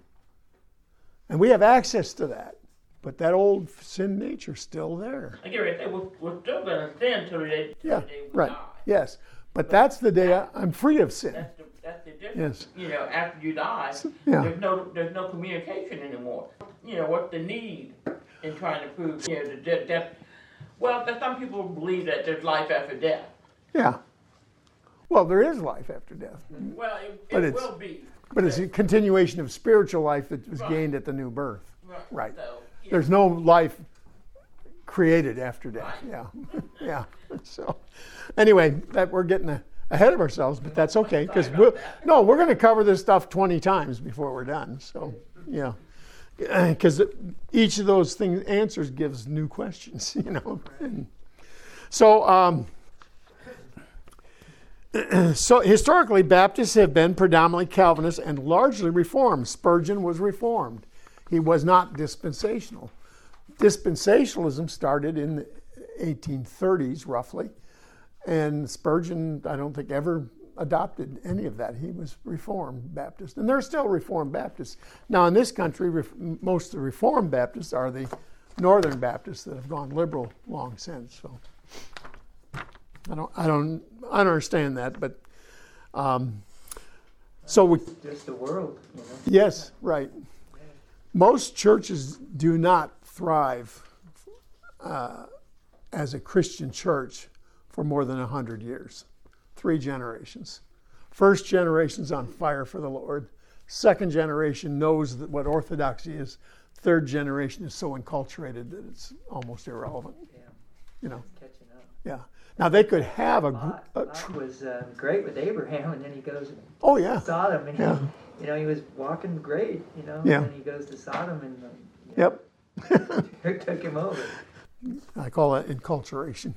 Speaker 1: And we have access to that. But that old sin nature's still there.
Speaker 4: I get right there. We're, we're still going to sin until the day, till
Speaker 1: Yeah,
Speaker 4: the day we
Speaker 1: right.
Speaker 4: die.
Speaker 1: Yes. But that's the day I, I'm free of sin.
Speaker 4: That's the, that's the difference.
Speaker 1: Yes.
Speaker 4: You know, after you die,
Speaker 1: Yeah.
Speaker 4: there's no there's no communication anymore. You know, what's the need in trying to prove, you know, the de- death? Well, there's some people believe that there's life after death.
Speaker 1: Yeah. Well, there is life after death.
Speaker 4: Well, it,
Speaker 1: But
Speaker 4: it
Speaker 1: it's-
Speaker 4: will be.
Speaker 1: But it's a continuation of spiritual life that was
Speaker 4: Right.
Speaker 1: gained at the new birth. Right.
Speaker 4: So, yeah.
Speaker 1: There's no life created after death.
Speaker 4: Right.
Speaker 1: Yeah. Yeah. So anyway, that we're getting a, ahead of ourselves, but that's okay, because
Speaker 4: Sorry
Speaker 1: we'll,
Speaker 4: about that.
Speaker 1: no, we're going to cover this stuff twenty times before we're done. So, yeah. Because each of those things answers gives new questions, you know. And so, um, so historically, Baptists have been predominantly Calvinist and largely Reformed. Spurgeon was Reformed. He was not dispensational. Dispensationalism started in the eighteen thirties, roughly. And Spurgeon, I don't think, ever adopted any of that. He was Reformed Baptist. And there are still Reformed Baptists. Now, in this country, ref- most of the Reformed Baptists are the Northern Baptists that have gone liberal long since. So I don't, I don't, I don't understand that. But um, so we,
Speaker 5: Just the world, you know.
Speaker 1: yes, right. Most churches do not thrive uh, as a Christian church for more than a hundred years. Three generations. First generation's on fire for the Lord. Second generation knows that what orthodoxy is. Third generation is so enculturated that it's almost irrelevant.
Speaker 5: Yeah,
Speaker 1: You know,
Speaker 5: catching up.
Speaker 1: yeah. Now they could have a, gr-
Speaker 5: Lot,
Speaker 1: a
Speaker 5: Lot
Speaker 1: tr-
Speaker 5: was uh, great with Abraham, and then he goes and
Speaker 1: oh yeah,
Speaker 5: Sodom, and he,
Speaker 1: Yeah.
Speaker 5: you know, he was walking great, you know,
Speaker 1: Yeah.
Speaker 5: and then he goes to Sodom, and um, you know,
Speaker 1: yep.
Speaker 5: it took him over.
Speaker 1: I call that enculturation.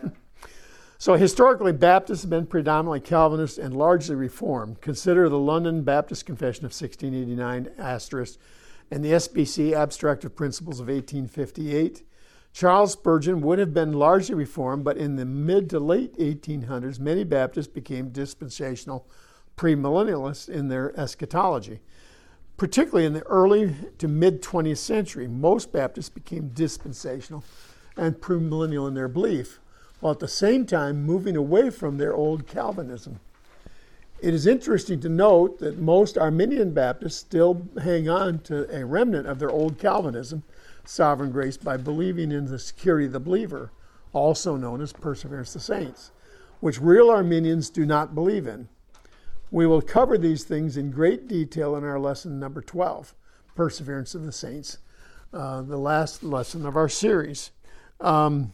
Speaker 1: So historically, Baptists have been predominantly Calvinist and largely Reformed. Consider the London Baptist Confession of sixteen eighty-nine asterisk and the S B C Abstract of Principles of eighteen fifty-eight. Charles Spurgeon would have been largely Reformed, but in the mid to late eighteen hundreds, many Baptists became dispensational premillennialists in their eschatology. Particularly in the early to mid twentieth century, most Baptists became dispensational and premillennial in their belief, while at the same time moving away from their old Calvinism. It is interesting to note that most Arminian Baptists still hang on to a remnant of their old Calvinism, sovereign grace, by believing in the security of the believer, also known as perseverance of the saints, which real Arminians do not believe in. We will cover these things in great detail in our lesson number twelve, Perseverance of the Saints, uh, the last lesson of our series. Um,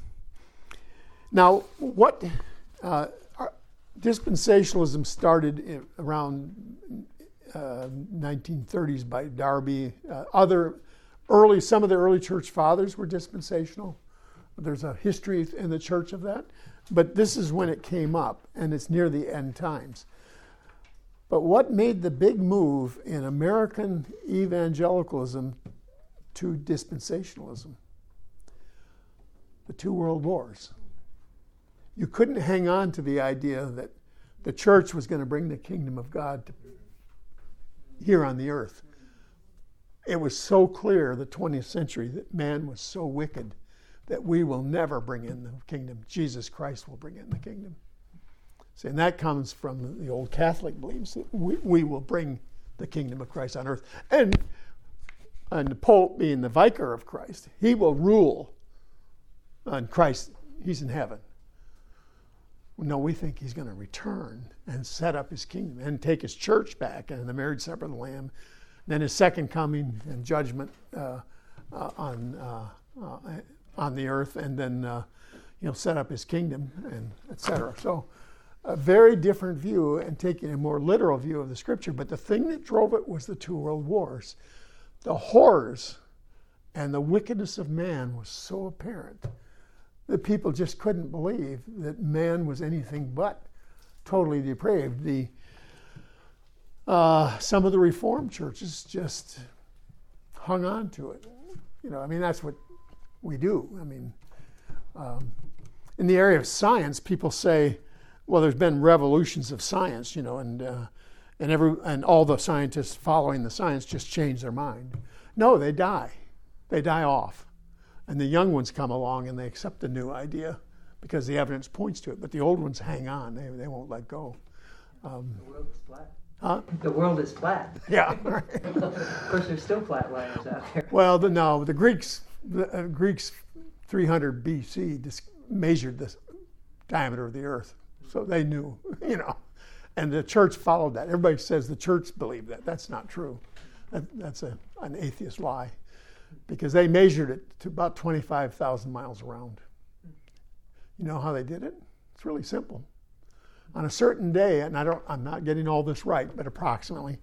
Speaker 1: now, what uh, dispensationalism started in, around uh, nineteen thirties by Darby. Uh, other early, some of the early church fathers were dispensational. There's a history in the church of that, but this is when it came up, and it's near the end times. But what made the big move in American evangelicalism to dispensationalism? The two world wars. You couldn't hang on to the idea that the church was going to bring the kingdom of God to here on the earth. It was so clear, the twentieth century, that man was so wicked that we will never bring in the kingdom. Jesus Christ will bring in the kingdom. See, and that comes from the old Catholic beliefs that we, we will bring the kingdom of Christ on earth. And, and the Pope, being the vicar of Christ, he will rule on Christ. He's in heaven. No, we think he's going to return and set up his kingdom and take his church back and the marriage supper of the Lamb. Then his second coming and judgment uh, uh, on uh, uh, on the earth, and then uh, he'll set up his kingdom, and et cetera. So a very different view and taking a more literal view of the scripture. But the thing that drove it was the two world wars. The horrors and the wickedness of man was so apparent that people just couldn't believe that man was anything but totally depraved. The uh, some of the Reformed churches just hung on to it. You know, I mean, that's what we do. I mean, um, in the area of science, people say, well, there's been revolutions of science, you know, and uh, and every and all the scientists following the science just change their mind. No, they die. They die off. And the young ones come along and they accept the new idea because the evidence points to it. But the old ones hang on. They they won't let go. Um,
Speaker 5: The world is flat.
Speaker 1: huh?
Speaker 5: The world is flat.
Speaker 1: Yeah.
Speaker 5: Of course, there's still flatliners out there.
Speaker 1: Well, the, no, the Greeks, the uh, Greeks, three hundred B C dis- measured the diameter of the earth, so they knew, you know, and the church followed that. Everybody says the church believed that. That's not true. That, that's a, an atheist lie, because they measured it to about twenty-five thousand miles around. You know how they did it? It's really simple. On a certain day, and I don't, I'm not getting all this right, but approximately,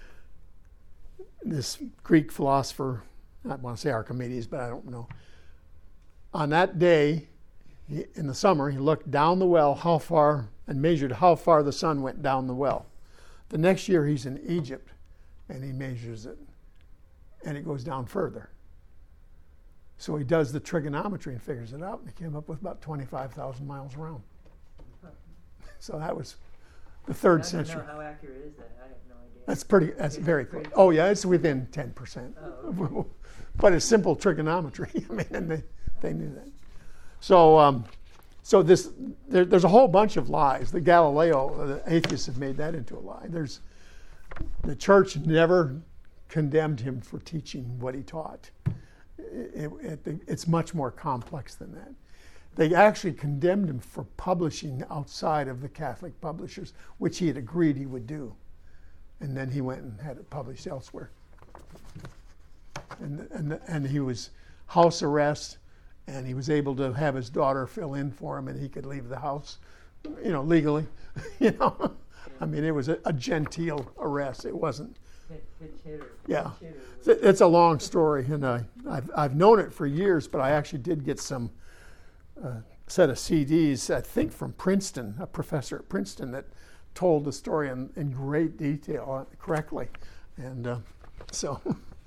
Speaker 1: this Greek philosopher, I want to say Archimedes, but I don't know. On that day, he, in the summer, he looked down the well how far and measured how far the sun went down the well. The next year, he's in Egypt, and he measures it, and it goes down further. So he does the trigonometry and figures it out, and he came up with about twenty-five thousand miles around. So that was the third
Speaker 5: I don't
Speaker 1: century.
Speaker 5: know how accurate is that. I have no idea.
Speaker 1: That's pretty, that's
Speaker 5: It's
Speaker 1: very
Speaker 5: pretty
Speaker 1: close. Oh, yeah, it's within ten percent.
Speaker 5: Oh,
Speaker 1: But it's simple trigonometry. I mean, and they, they knew that. So, um, so this, there, there's a whole bunch of lies. The Galileo, the atheists have made that into a lie. There's, the church never condemned him for teaching what he taught. It, it, it's much more complex than that. They actually condemned him for publishing outside of the Catholic publishers, which he had agreed he would do. And then he went and had it published elsewhere. And, and, and he was house arrest, and he was able to have his daughter fill in for him, and he could leave the house, you know, legally. you know, I mean, it was a, a genteel arrest. It wasn't.
Speaker 5: Hit, hit, hitter.
Speaker 1: Yeah,
Speaker 5: Hit hitter.
Speaker 1: it's a long story, and I, I've I've known it for years, but I actually did get some uh, set of C Ds, I think from Princeton, a professor at Princeton that told the story in, in great detail, uh, correctly, and uh, so.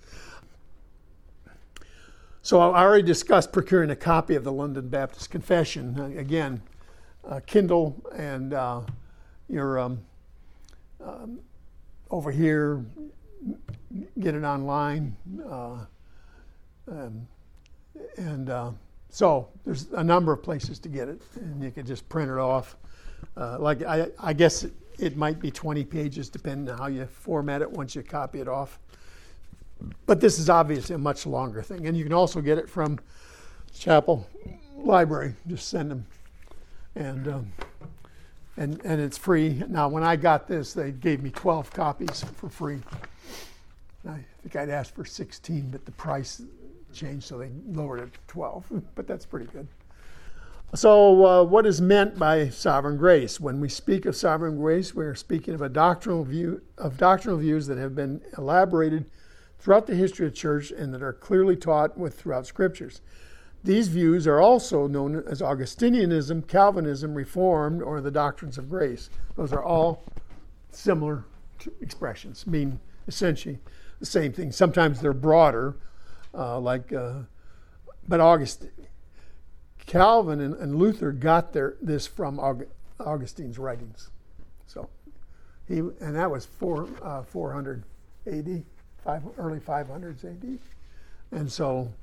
Speaker 1: So I already discussed procuring a copy of the London Baptist Confession. Uh, again, uh, Kindle and uh, your um, um, over here, get it online, uh, um, and uh, so there's a number of places to get it, and you can just print it off. Uh, like I, I guess it, it might be twenty pages, depending on how you format it once you copy it off. But this is obviously a much longer thing. And you can also get it from Chapel Library. Just send them. And, um, and, and it's free. Now, when I got this, they gave me twelve copies for free. I think I'd asked for sixteen, but the price changed, so they lowered it to twelve. But that's pretty good. So uh, what is meant by sovereign grace? When we speak of sovereign grace, we are speaking of a doctrinal view of doctrinal views that have been elaborated throughout the history of the church and that are clearly taught with throughout scriptures. These views are also known as Augustinianism, Calvinism, Reformed, or the doctrines of grace. Those are all similar expressions, mean essentially the same thing. Sometimes they're broader, uh, like, uh, but August, Calvin and, and Luther got their this from Aug, Augustine's writings. So he, and that was four, uh, four hundred A D. Five, early five hundreds A D. And so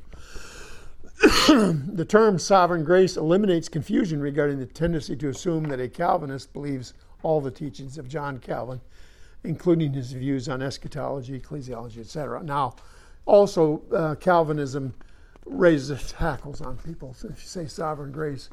Speaker 1: the term sovereign grace eliminates confusion regarding the tendency to assume that a Calvinist believes all the teachings of John Calvin, including his views on eschatology, ecclesiology, et cetera. Now, also, uh, Calvinism raises hackles on people. So if you say sovereign grace,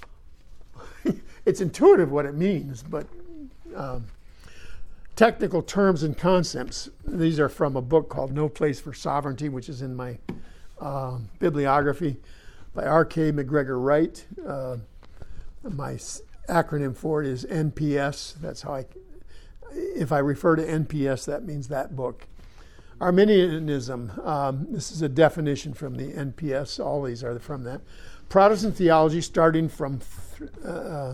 Speaker 1: it's intuitive what it means, but um, technical terms and concepts. These are from a book called No Place for Sovereignty, which is in my uh, bibliography by R K McGregor Wright. Uh, my s- acronym for it is N P S. That's how I, if I refer to N P S, that means that book. Arminianism. Um, this is a definition from the N P S. All these are from that. Protestant theology, starting from uh,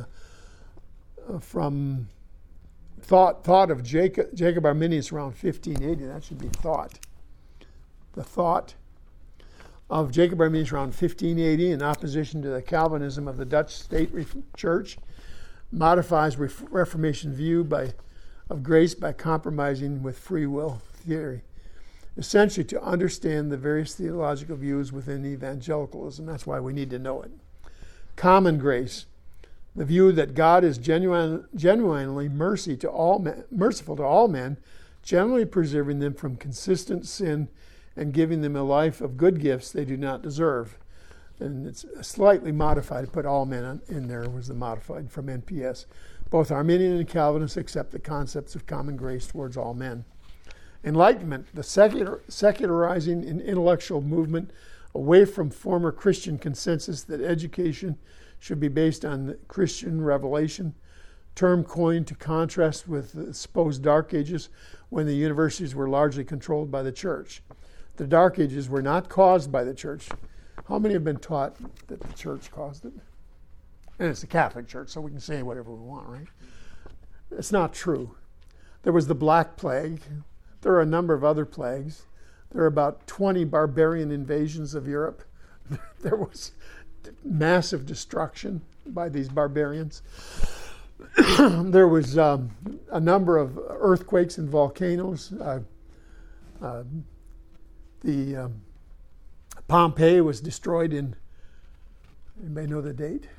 Speaker 1: from thought thought of Jacob Jacob Arminius around fifteen eighty. That should be thought. The thought of Jacob Arminius around fifteen eighty, in opposition to the Calvinism of the Dutch State Church, modifies Reformation view by of grace by compromising with free will theory, essentially to understand the various theological views within evangelicalism. That's why we need to know it. Common grace, the view that God is genuine, genuinely mercy to all men, merciful to all men, generally preserving them from consistent sin and giving them a life of good gifts they do not deserve. And it's slightly modified to put all men in there, was the modified from N P S. Both Arminian and Calvinists accept the concepts of common grace towards all men. Enlightenment, the secular, secularizing and intellectual movement away from former Christian consensus that education should be based on the Christian revelation, term coined to contrast with the supposed Dark Ages when the universities were largely controlled by the church. The Dark Ages were not caused by the church. How many have been taught that the church caused it? And it's the Catholic Church, so we can say whatever we want, right? It's not true. There was the Black Plague. There are a number of other plagues. There are about twenty barbarian invasions of Europe there was massive destruction by these barbarians. There was um, a number of earthquakes and volcanoes. Uh, uh, the um, Pompeii was destroyed in, anybody know the date?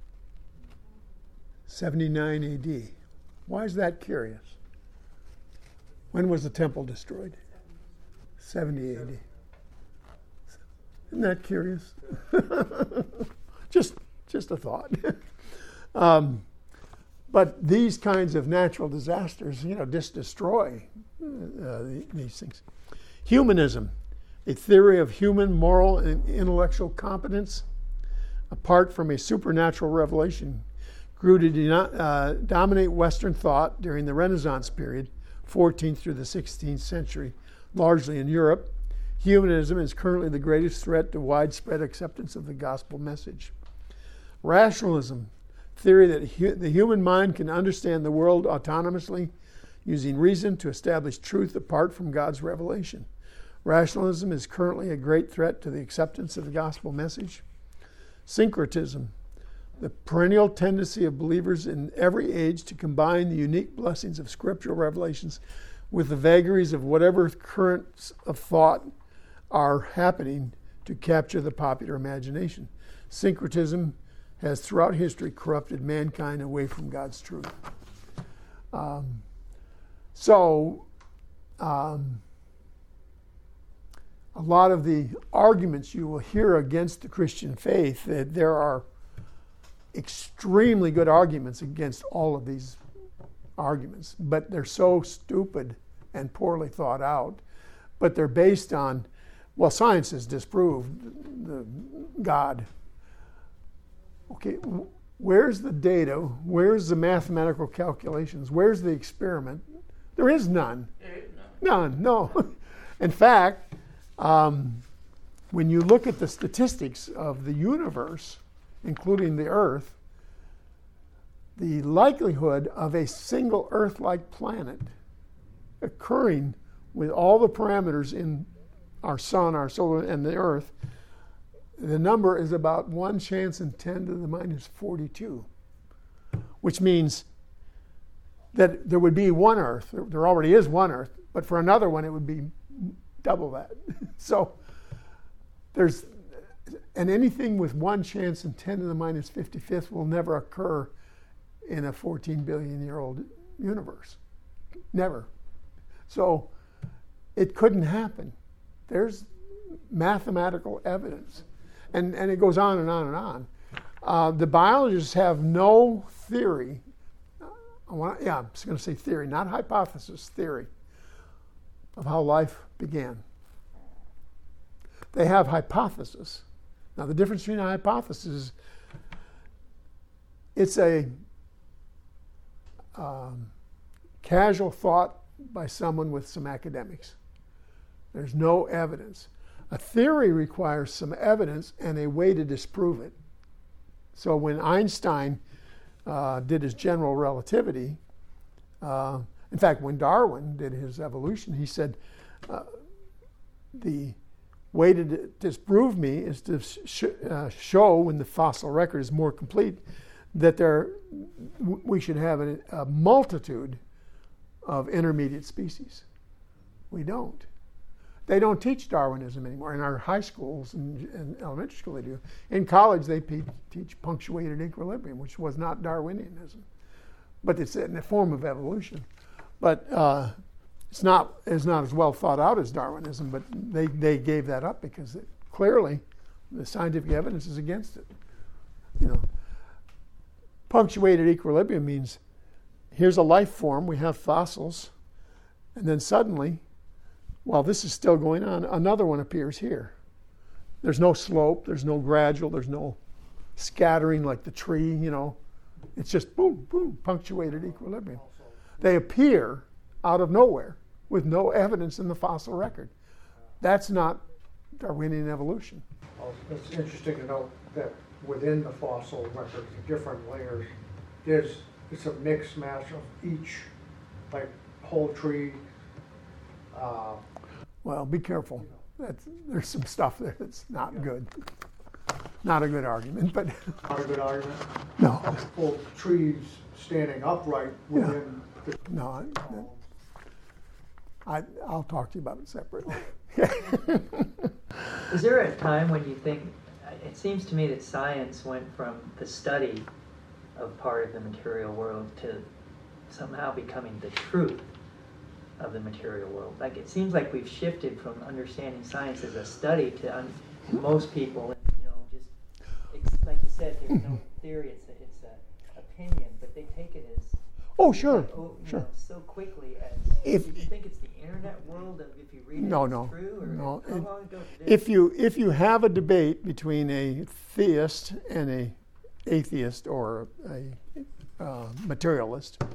Speaker 1: seventy-nine A D. Why is that curious? When was the temple destroyed? seventy A D. Isn't that curious? just, just a thought. um, but these kinds of natural disasters, you know, just destroy uh, these things. Humanism, a theory of human moral and intellectual competence, apart from a supernatural revelation, grew to do not, uh, dominate Western thought during the Renaissance period, fourteenth through the sixteenth century, largely in Europe. Humanism is currently the greatest threat to widespread acceptance of the gospel message. Rationalism, theory that hu- the human mind can understand the world autonomously, using reason to establish truth apart from God's revelation. Rationalism is currently a great threat to the acceptance of the gospel message. Syncretism, the perennial tendency of believers in every age to combine the unique blessings of scriptural revelations with the vagaries of whatever currents of thought are happening to capture the popular imagination. Syncretism has throughout history corrupted mankind away from God's truth. Um, so, um, a lot of the arguments you will hear against the Christian faith, that there are extremely good arguments against all of these arguments, but they're so stupid and poorly thought out. But they're based on, well, science has disproved the God. Okay, where's the data? Where's the mathematical calculations? Where's the experiment? There is none. None, no. In fact, um, when you look at the statistics of the universe, including the Earth, the likelihood of a single Earth-like planet occurring with all the parameters in our sun, our solar, and the Earth, the number is about one chance in ten to the minus forty-two, which means that there would be one Earth. There already is one Earth, but for another one, it would be double that. So there's, and anything with one chance in ten to the minus fifty-fifth will never occur in a fourteen billion year old universe. Never. So it couldn't happen. There's mathematical evidence. And, and it goes on and on and on. Uh, the biologists have no theory. I want, yeah, I'm just going to say theory, not hypothesis, theory of how life began. They have hypothesis. Now, the difference between a hypothesis is it's a um, casual thought by someone with some academics. There's no evidence. A theory requires some evidence and a way to disprove it. So when Einstein uh, did his general relativity, uh, in fact, when Darwin did his evolution, he said, uh, the way to d- disprove me is to sh- uh, show, when the fossil record is more complete, that there w- we should have a, a multitude of intermediate species. We don't. They don't teach Darwinism anymore. In our high schools and, and elementary school they do. In college they pe- teach punctuated equilibrium, which was not Darwinianism. But it's in a form of evolution. But uh, it's not it's not as well thought out as Darwinism, but they, they gave that up because it, clearly the scientific evidence is against it. You know, punctuated equilibrium means here's a life form, we have fossils, and then suddenly, while this is still going on, another one appears here. There's no slope, there's no gradual, there's no scattering like the tree, you know. It's just boom, boom, punctuated equilibrium. They appear out of nowhere with no evidence in the fossil record. That's not Darwinian evolution.
Speaker 3: Well, it's interesting to note that within the fossil record, the different layers, there's it's a mixed mash of each, like whole tree. Uh,
Speaker 1: Well, be careful. That's, there's some stuff there that's not good. not a good argument, but
Speaker 3: Not a good argument.
Speaker 1: no,
Speaker 3: Well, trees standing upright within the,
Speaker 1: no. I, I I'll talk to you about it separately.
Speaker 5: Is there a time when you think, it seems to me that science went from the study of part of the material world to somehow becoming the truth of the material world. Like it seems like we've shifted from understanding science as a study to un- most people, you know, just it's, like you said, there's no theory, it's a, it's a opinion, but they take it as
Speaker 1: Oh, sure,
Speaker 5: oh, you
Speaker 1: sure.
Speaker 5: know, so quickly as
Speaker 1: If-
Speaker 5: do you think it's the internet world of if you read it,
Speaker 1: No,
Speaker 5: it's
Speaker 1: no,
Speaker 5: true, or
Speaker 1: no.
Speaker 5: how
Speaker 1: It-
Speaker 5: long ago did
Speaker 1: If you if you have a debate between a theist and a atheist or a uh, materialist,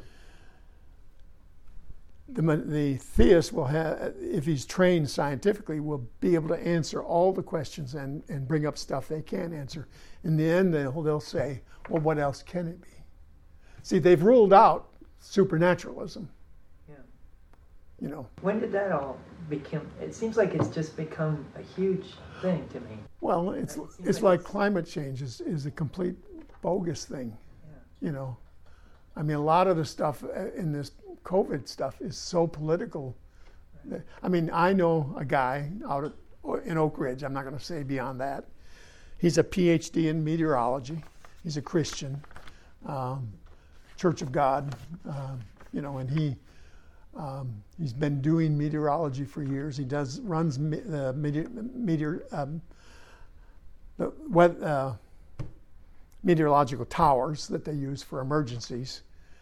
Speaker 1: the ma- the theist will have, if he's trained scientifically, will be able to answer all the questions and, and bring up stuff they can't answer. In the end, they'll they'll say, well, what else can it be? See, they've ruled out supernaturalism.
Speaker 5: Yeah.
Speaker 1: You know.
Speaker 5: When did that all become? It seems like it's just become a huge thing to me.
Speaker 1: Well, it's
Speaker 5: It seems
Speaker 1: it's
Speaker 5: like
Speaker 1: like
Speaker 5: it's-
Speaker 1: climate change is, is a complete bogus thing.
Speaker 5: Yeah.
Speaker 1: You know, I mean, a lot of the stuff uh, in this COVID stuff is so political. that- I mean, I know a guy out at, in Oak Ridge. I'm not going to say beyond that. He's a P H D in meteorology. He's a Christian, um, Church of God. Um, you know, and he um, he's been doing meteorology for years. He does runs me, the meteor, meteor um, the weather. Uh, meteorological towers that they use for emergencies,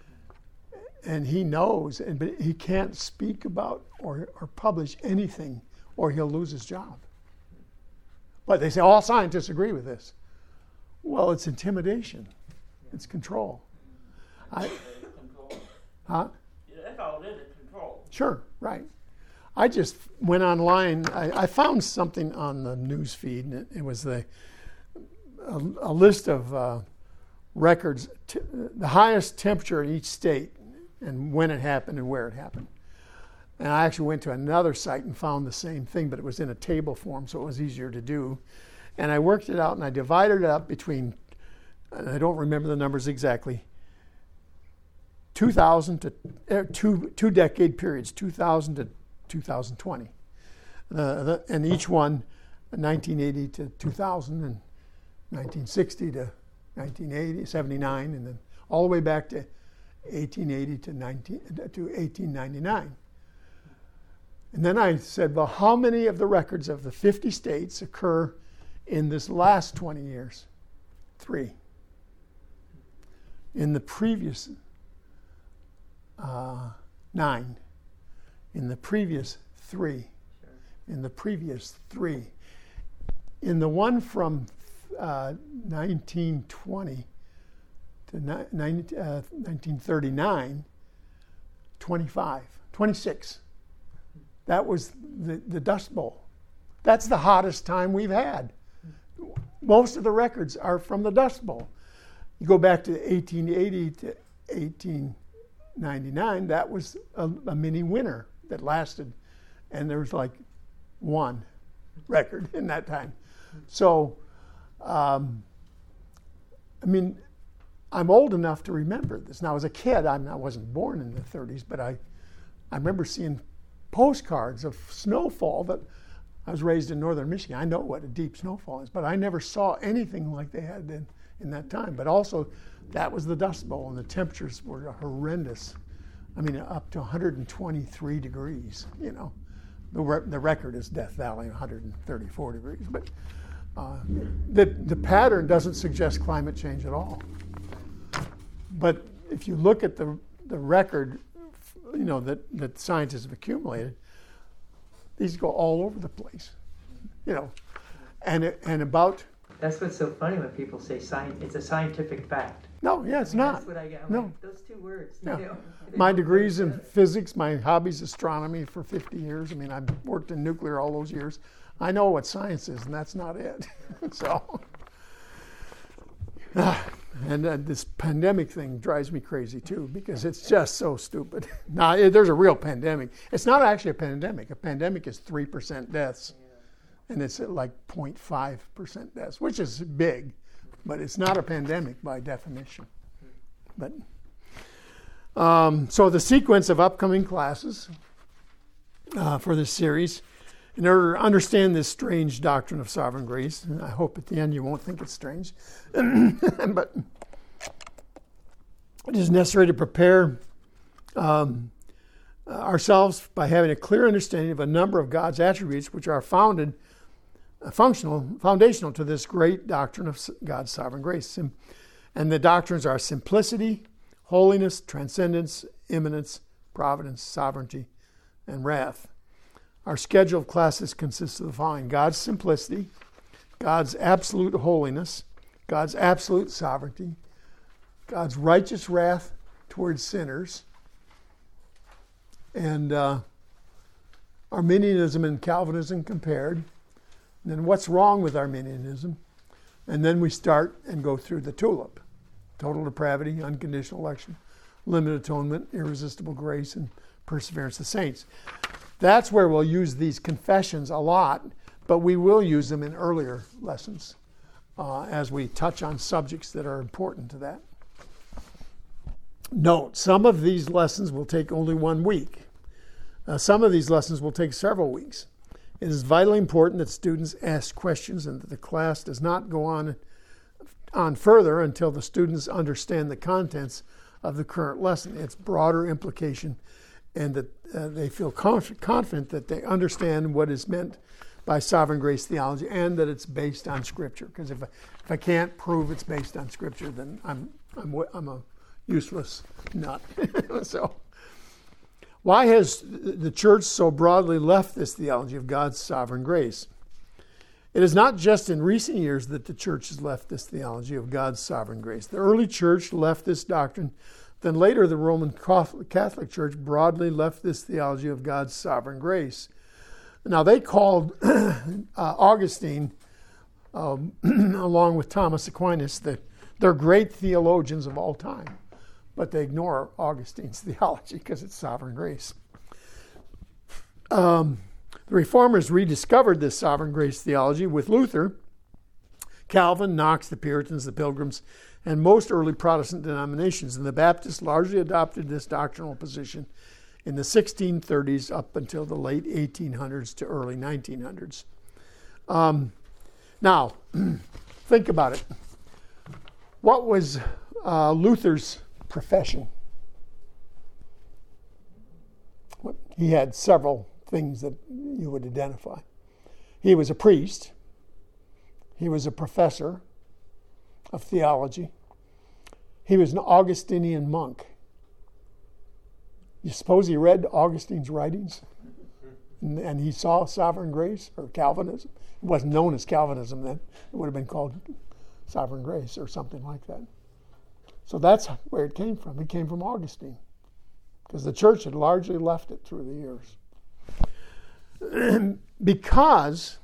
Speaker 1: and he knows, and but he can't speak about or, or publish anything, or he'll lose his job. But they say all scientists agree with this. Well, it's intimidation, it's control. I,
Speaker 4: Control.
Speaker 1: huh?
Speaker 4: Yeah, that's all it is, is control.
Speaker 1: Sure, right. I just went online. I, I found something on the news feed, and it, it was the a, a list of uh, records, t- the highest temperature in each state, and when it happened and where it happened. And I actually went to another site and found the same thing, but it was in a table form, so it was easier to do. And I worked it out, and I divided it up between, and I don't remember the numbers exactly, two thousand to uh, two two decade periods, two thousand to two thousand twenty, uh, the, and each one, nineteen eighty to two thousand, and nineteen sixty to nineteen eighty, seventy-nine, and then all the way back to eighteen eighty to nineteen to eighteen ninety-nine. And then I said, well, how many of the records of the fifty states occur in this last twenty years? Three. In the previous uh, nine. In the previous three. In the previous three. In the one from uh, nineteen twenty to ni- nineteen, uh, nineteen thirty-nine, twenty-five, twenty-six. That was the, the Dust Bowl. That's the hottest time we've had. Most of the records are from the Dust Bowl. You go back to eighteen eighty to eighteen ninety-nine, that was a, a mini winter that lasted, and there was like one record in that time. So, um, I mean, I'm old enough to remember this. Now, as a kid, I'm, I wasn't born in the thirties, but I, I remember seeing postcards of snowfall. That I was raised in northern Michigan. I know what a deep snowfall is, but I never saw anything like they had in, in that time. But also, that was the Dust Bowl, and the temperatures were horrendous. I mean, up to one hundred twenty-three degrees, you know. The, re- the record is Death Valley, one hundred thirty-four degrees. But uh, the, the pattern doesn't suggest climate change at all. But if you look at the, the record, you know, that, that scientists have accumulated, these go all over the place, you know. And, it, and about...
Speaker 5: That's what's so funny when people say science. It's a scientific fact.
Speaker 1: No, yeah, it's
Speaker 5: I mean,
Speaker 1: not.
Speaker 5: That's what I get. I'm
Speaker 1: No.
Speaker 5: like, those two words. You
Speaker 1: Yeah.
Speaker 5: know, they
Speaker 1: My
Speaker 5: don't go
Speaker 1: degree's in
Speaker 5: together.
Speaker 1: physics, my hobby's astronomy for fifty years. I mean, I've worked in nuclear all those years. I know what science is, and that's not it. So, and uh, this pandemic thing drives me crazy too, because it's just so stupid. Now, it, there's a real pandemic. It's not actually a pandemic. A pandemic is three percent deaths. and it's at like zero point five percent deaths, which is big, but it's not a pandemic by definition. But um, so the sequence of upcoming classes uh, for this series, in order to understand this strange doctrine of sovereign grace, and I hope at the end you won't think it's strange, but it is necessary to prepare um, ourselves by having a clear understanding of a number of God's attributes which are founded, uh, functional, foundational to this great doctrine of God's sovereign grace. And the doctrines are simplicity, holiness, transcendence, immanence, providence, sovereignty, and wrath. Our schedule of classes consists of the following: God's simplicity, God's absolute holiness, God's absolute sovereignty, God's righteous wrath towards sinners, and uh, Arminianism and Calvinism compared, and then what's wrong with Arminianism, and then we start and go through the tulip: total depravity, unconditional election, limited atonement, irresistible grace, and perseverance of the saints. That's where we'll use these confessions a lot, but we will use them in earlier lessons uh, as we touch on subjects that are important to that. Note, some of these lessons will take only one week. Uh, some of these lessons will take several weeks. It is vitally important that students ask questions and that the class does not go on, on further until the students understand the contents of the current lesson, its broader implication, and that uh, they feel conf- confident that they understand what is meant by sovereign grace theology and that it's based on Scripture. Because if I, if I can't prove it's based on Scripture, then I'm I'm I'm a useless nut. So, why has the church so broadly left this theology of God's sovereign grace? It is not just in recent years that the church has left this theology of God's sovereign grace. The early church left this doctrine. Then later, the Roman Catholic Church broadly left this theology of God's sovereign grace. Now, they called uh, Augustine, um, along with Thomas Aquinas, the, they're great theologians of all time, but they ignore Augustine's theology because it's sovereign grace. Um, the Reformers rediscovered this sovereign grace theology with Luther, Calvin, Knox, the Puritans, the Pilgrims, and most early Protestant denominations. And the Baptists largely adopted this doctrinal position in the sixteen thirties up until the late eighteen hundreds to early nineteen hundreds. Um, now, think about it. What was uh, Luther's profession? He had several things that you would identify. He was a priest. He was a professor of theology. He was an Augustinian monk. You suppose he read Augustine's writings and, and he saw sovereign grace or Calvinism? It wasn't known as Calvinism then. It would have been called sovereign grace or something like that. So that's where it came from. It came from Augustine because the church had largely left it through the years. Because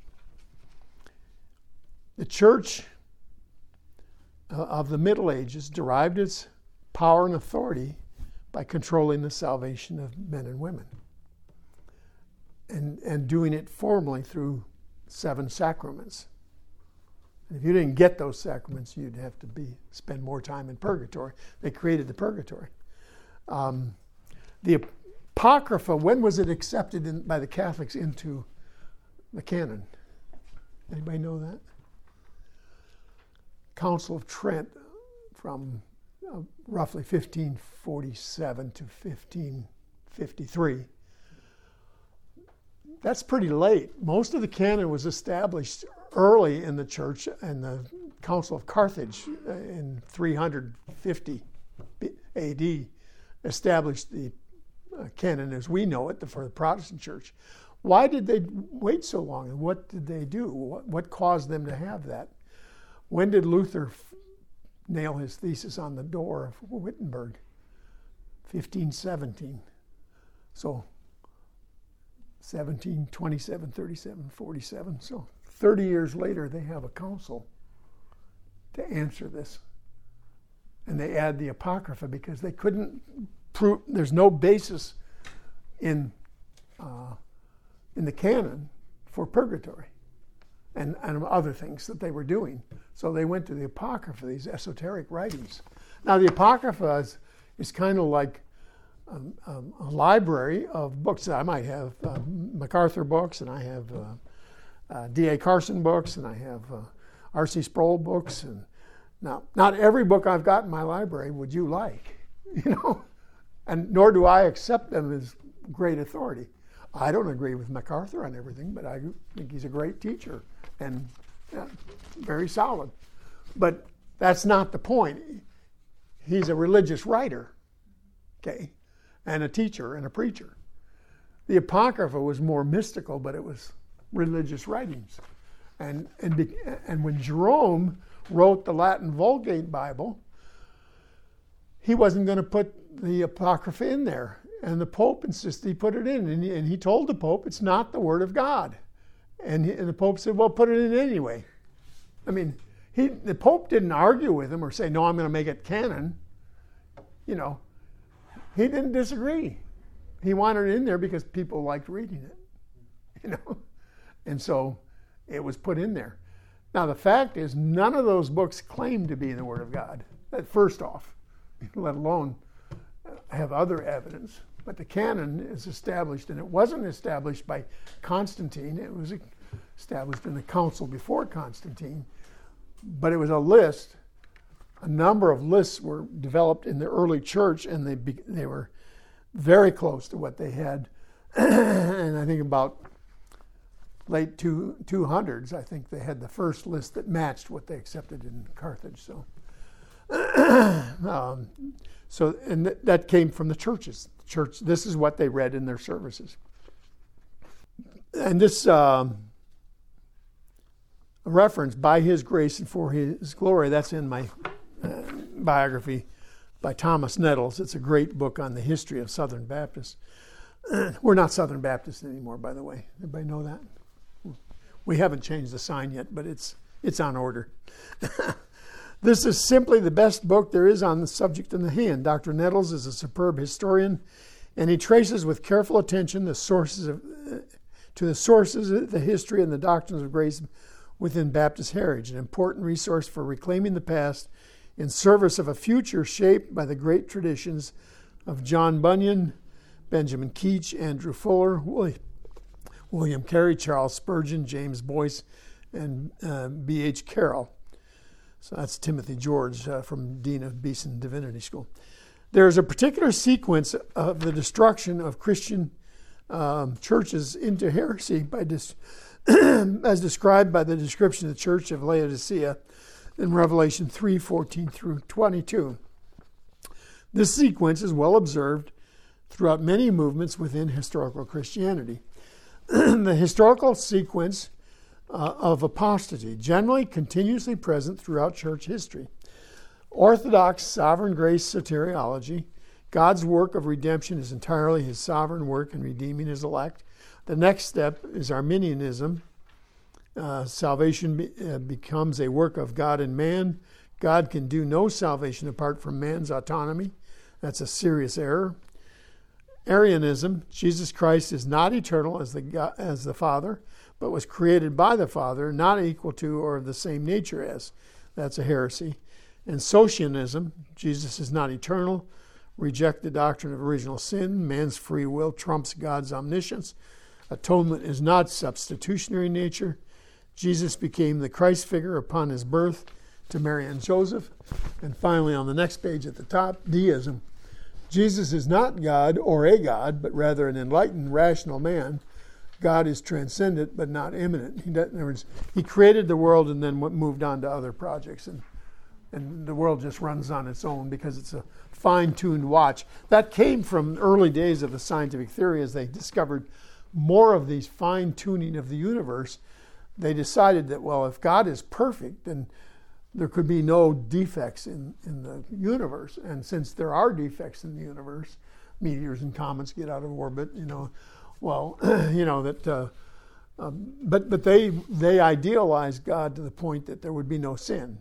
Speaker 1: the church of the Middle Ages derived its power and authority by controlling the salvation of men and women and, and doing it formally through seven sacraments. And if you didn't get those sacraments, you'd have to be spend more time in purgatory. They created the purgatory. Um, the Apocrypha, when was it accepted in, by the Catholics into the canon? Anybody know that? Council of Trent from uh, roughly fifteen forty-seven to fifteen fifty-three. That's pretty late. Most of the canon was established early in the church, and the Council of Carthage uh, in three fifty A D established the uh, canon as we know it for the Protestant church. Why did they wait so long, and what did they do? What, what caused them to have that? When did Luther f- nail his thesis on the door of Wittenberg? fifteen seventeen. So seventeen, twenty-seven, thirty-seven, forty-seven. So thirty years later, they have a council to answer this. And they add the Apocrypha because they couldn't prove, there's no basis in, uh, in the canon for purgatory. and, and other things that they were doing. So they went to the Apocrypha, these esoteric writings. Now the Apocrypha is, is kind of like um, um, a library of books. I might have uh, MacArthur books, and I have uh, uh, D A Carson books, and I have uh, R C Sproul books. And now, not every book I've got in my library would you like, you know, and nor do I accept them as great authority. I don't agree with MacArthur on everything, but I think he's a great teacher and yeah, very solid. But that's not the point. He's a religious writer, okay, and a teacher and a preacher. The Apocrypha was more mystical, but it was religious writings. And and be, and when Jerome wrote the Latin Vulgate Bible, he wasn't going to put the Apocrypha in there. And the Pope insisted he put it in. And he, and he told the Pope, it's not the Word of God. And, he, and the Pope said, well, put it in anyway. I mean, he, the Pope didn't argue with him or say, no, I'm going to make it canon. You know, he didn't disagree. He wanted it in there because people liked reading it. You know, and so it was put in there. Now, the fact is, none of those books claim to be the Word of God, first off, let alone have other evidence. But the canon is established, and it wasn't established by Constantine. It was established in the council before Constantine. But it was a list. A number of lists were developed in the early church, and they be, they were very close to what they had. And I think about late two, two hundreds, I think they had the first list that matched what they accepted in Carthage. So, um, so and th- that came from the churches. The church. This is what they read in their services. And this um, reference, by His grace and for His glory, that's in my uh, biography by Thomas Nettles. It's a great book on the history of Southern Baptists. We're not Southern Baptists anymore, by the way. Everybody know that? We haven't changed the sign yet, but it's it's on order. This is simply the best book there is on the subject in the hand. Doctor Nettles is a superb historian, and he traces with careful attention the sources of, uh, to the sources of the history and the doctrines of grace within Baptist heritage, an important resource for reclaiming the past in service of a future shaped by the great traditions of John Bunyan, Benjamin Keach, Andrew Fuller, William Carey, Charles Spurgeon, James Boyce, and uh, B H Carroll. So that's Timothy George uh, from Dean of Beeson Divinity School. There is a particular sequence of the destruction of Christian um, churches into heresy by dis- as described by the description of the Church of Laodicea in Revelation three, fourteen through twenty-two. This sequence is well observed throughout many movements within historical Christianity. The historical sequence uh, of apostasy, generally continuously present throughout church history. Orthodox sovereign grace soteriology, God's work of redemption is entirely His sovereign work in redeeming His elect. The next step is Arminianism. Uh, salvation be, uh, becomes a work of God and man. God can do no salvation apart from man's autonomy. That's a serious error. Arianism, Jesus Christ is not eternal as the God, as the Father, but was created by the Father, not equal to or of the same nature as. That's a heresy. And Socianism, Jesus is not eternal, reject the doctrine of original sin, man's free will trumps God's omniscience. Atonement is not substitutionary nature. Jesus became the Christ figure upon His birth to Mary and Joseph. And finally, on the next page at the top, Deism. Jesus is not God or a God, but rather an enlightened, rational man. God is transcendent, but not immanent. He, in other words, He created the world and then moved on to other projects. And, and the world just runs on its own because it's a fine-tuned watch. That came from early days of the scientific theory as they discovered more of these fine-tuning of the universe. They decided that, well, if God is perfect, then there could be no defects in, in the universe. And since there are defects in the universe, meteors and comets get out of orbit, you know, well, you know, that, uh, um, but but they they idealized God to the point that there would be no sin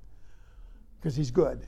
Speaker 1: because He's good.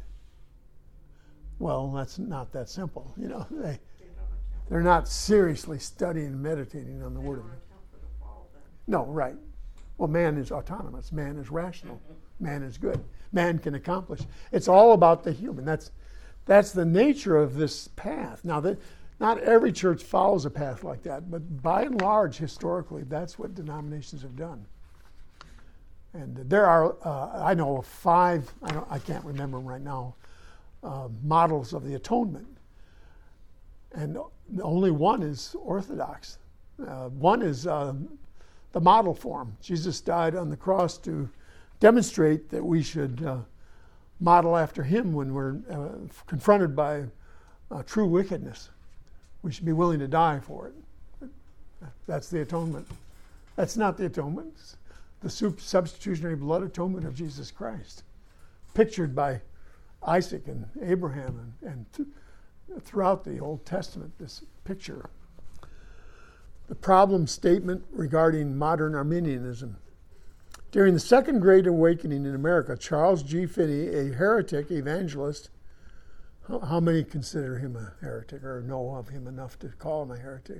Speaker 1: Well, that's not that simple, you know. They, they're not seriously studying and meditating on the Word of God. No, right. Well, man is autonomous. Man is rational. Man is good. Man can accomplish. It's all about the human. That's that's the nature of this path. Now, that not every church follows a path like that, but by and large, historically, that's what denominations have done. And there are, uh, I know, five. I don't. I can't remember them right now. Uh, models of the atonement, and only one is orthodox. Uh, one is uh, the model form. Jesus died on the cross to demonstrate that we should uh, model after him when we're uh, confronted by uh, true wickedness. We should be willing to die for it. That's the atonement. That's not the atonement. It's the substitutionary blood atonement of Jesus Christ, pictured by Isaac and Abraham and, and th- throughout the Old Testament, this picture. The problem statement regarding modern Arminianism. During the Second Great Awakening in America, Charles G. Finney, a heretic evangelist, how, how many consider him a heretic or know of him enough to call him a heretic?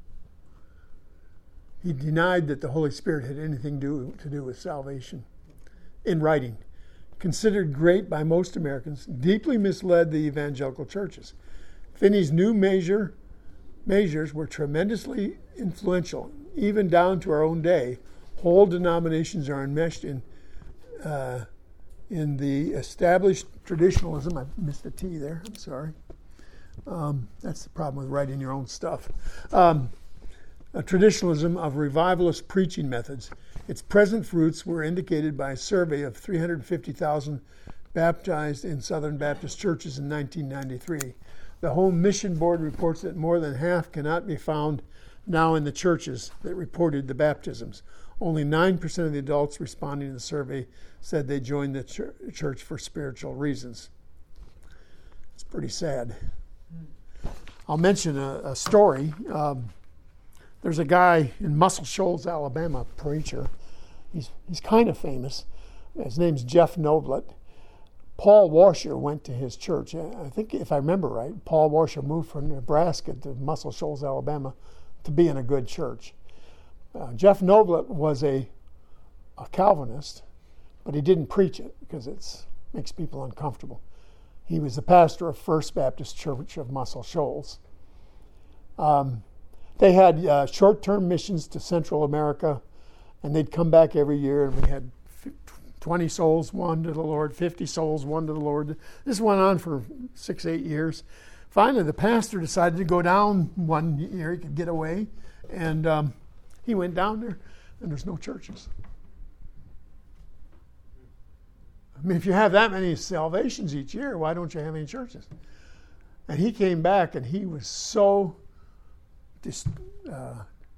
Speaker 1: He denied that the Holy Spirit had anything do, to do with salvation. In writing, considered great by most Americans, deeply misled the evangelical churches. Finney's new measure, measures were tremendously influential, even down to our own day. Whole denominations are enmeshed in uh, in the established traditionalism. I missed a T there. I'm sorry. Um, that's the problem with writing your own stuff. Um, a traditionalism of revivalist preaching methods. Its present fruits were indicated by a survey of three hundred fifty thousand baptized in Southern Baptist churches in nineteen ninety-three. The Home Mission Board reports that more than half cannot be found now in the churches that reported the baptisms. Only nine percent of the adults responding to the survey said they joined the ch- church for spiritual reasons. It's pretty sad. I'll mention a, a story. Um, there's a guy in Muscle Shoals, Alabama, a preacher. He's, he's kind of famous. His name's Jeff Noblett. Paul Washer went to his church. I think, if I remember right, Paul Washer moved from Nebraska to Muscle Shoals, Alabama, to be in a good church. Uh, Jeff Noblett was a, a Calvinist, but he didn't preach it because it makes people uncomfortable. He was the pastor of First Baptist Church of Muscle Shoals. Um, they had uh, short-term missions to Central America, and they'd come back every year, and we had twenty souls won to the Lord, fifty souls won to the Lord. This went on for six, eight years. Finally, the pastor decided to go down one year. He could get away, and um, he went down there, and there's no churches. I mean, if you have that many salvations each year, why don't you have any churches? And he came back, and he was so dis, uh,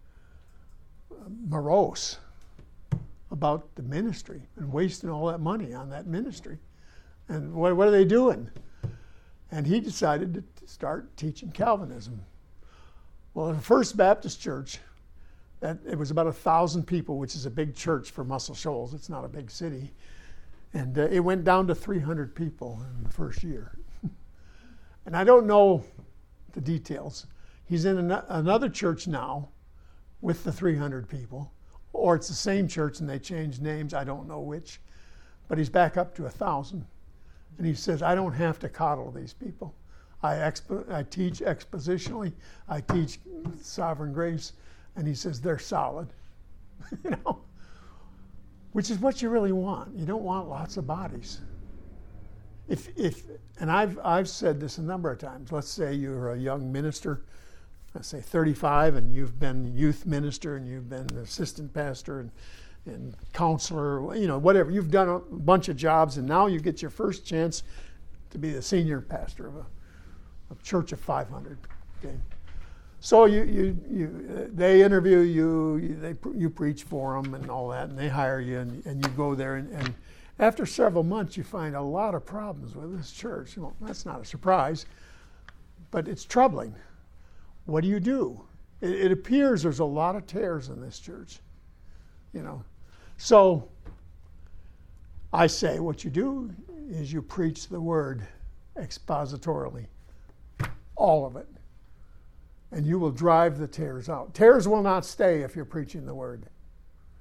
Speaker 1: morose about the ministry and wasting all that money on that ministry. And what, what are they doing? And he decided to start teaching Calvinism. Well, in the First Baptist Church, that it was about a thousand people, which is a big church for Muscle Shoals. It's not a big city. And uh, it went down to three hundred people in the first year. And I don't know the details. He's in an- another church now with the three hundred people, or it's the same church and they changed names. I don't know which. But he's back up to a thousand. And he says, I don't have to coddle these people. I, expo- I teach expositionally. I teach sovereign grace. And he says, they're solid. You know? Which is what you really want. You don't want lots of bodies. If, if, and I've, I've said this a number of times. Let's say you're a young minister, let's say thirty-five, and you've been youth minister, and you've been assistant pastor, and, and counselor, you know, whatever. You've done a bunch of jobs, and now you get your first chance to be the senior pastor of a, a church of five hundred. Okay? So you, you, you, uh, they interview you, you, they, you preach for them and all that, and they hire you, and, and you go there, and, and after several months, you find a lot of problems with this church. Well, that's not a surprise, but it's troubling. What do you do? It, it appears there's a lot of tares in this church, you know. So I say what you do is you preach the word expositorily, all of it. And you will drive the tares out. Tares will not stay if you're preaching the word.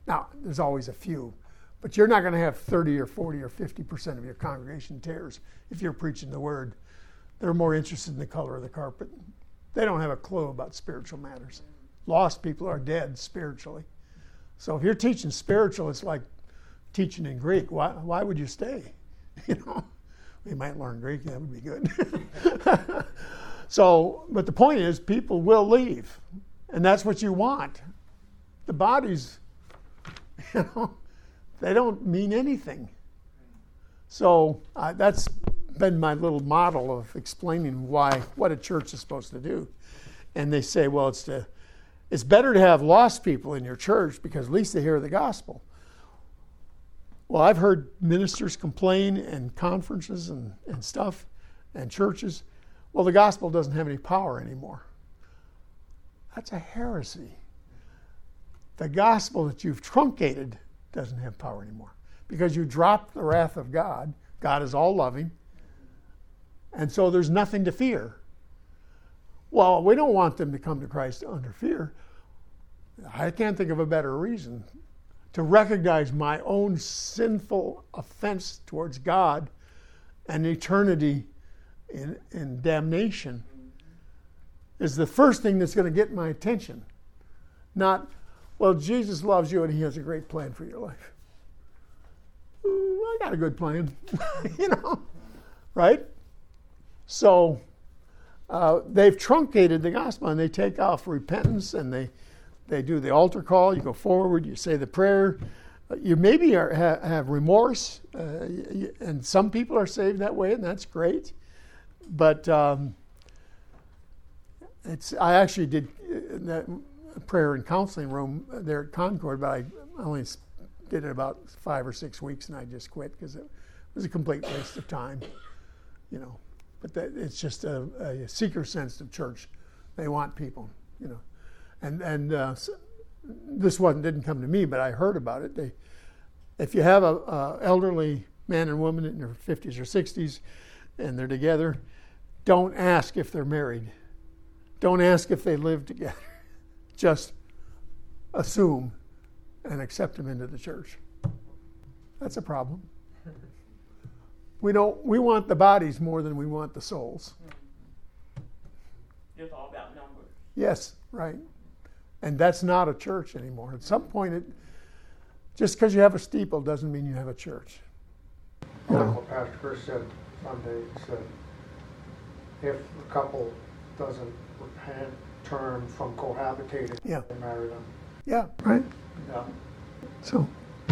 Speaker 1: Now, there's always a few, but you're not going to have thirty or forty or fifty percent of your congregation tares if you're preaching the word. They're more interested in the color of the carpet. They don't have a clue about spiritual matters. Lost people are dead spiritually. So if you're teaching spiritual, it's like teaching in Greek. Why, why would you stay? You know, we might learn Greek. That would be good. So, but the point is, people will leave, and that's what you want. The bodies, you know, they don't mean anything. So uh, that's been my little model of explaining why what a church is supposed to do. And they say, well, it's to, it's better to have lost people in your church because at least they hear the gospel. Well, I've heard ministers complain and conferences and, and stuff and churches. Well, the gospel doesn't have any power anymore. That's a heresy. The gospel that you've truncated doesn't have power anymore because you dropped the wrath of God. God is all loving. And so there's nothing to fear. Well, we don't want them to come to Christ under fear. I can't think of a better reason to recognize my own sinful offense towards God and eternity in, in damnation is the first thing that's going to get my attention. Not, well, Jesus loves you and he has a great plan for your life. Ooh, I got a good plan, you know, right? So uh, they've truncated the gospel and they take off repentance and they, they do the altar call. You go forward, you say the prayer. You maybe are, ha, have remorse, uh, and some people are saved that way, and that's great. But um, it's I actually did that prayer and counseling room there at Concord, but I only did it about five or six weeks, and I just quit because it was a complete waste of time, you know. But that, it's just a, a seeker-sensitive church. They want people, you know. And and uh, this one didn't come to me, but I heard about it. They, if you have a, a elderly man and woman in their fifties or sixties, and they're together, don't ask if they're married. Don't ask if they live together. Just assume and accept them into the church. That's a problem. We don't. We want the bodies more than we want the souls.
Speaker 4: It's all about numbers.
Speaker 1: Yes, right. And that's not a church anymore. At some point, it, just because you have a steeple doesn't mean you have a church.
Speaker 3: I like what Pastor Chris said Sunday. He said, if a couple doesn't repent, turn from cohabitating,
Speaker 1: Yeah.
Speaker 3: they marry them.
Speaker 1: Yeah, right.
Speaker 3: Yeah.
Speaker 1: So,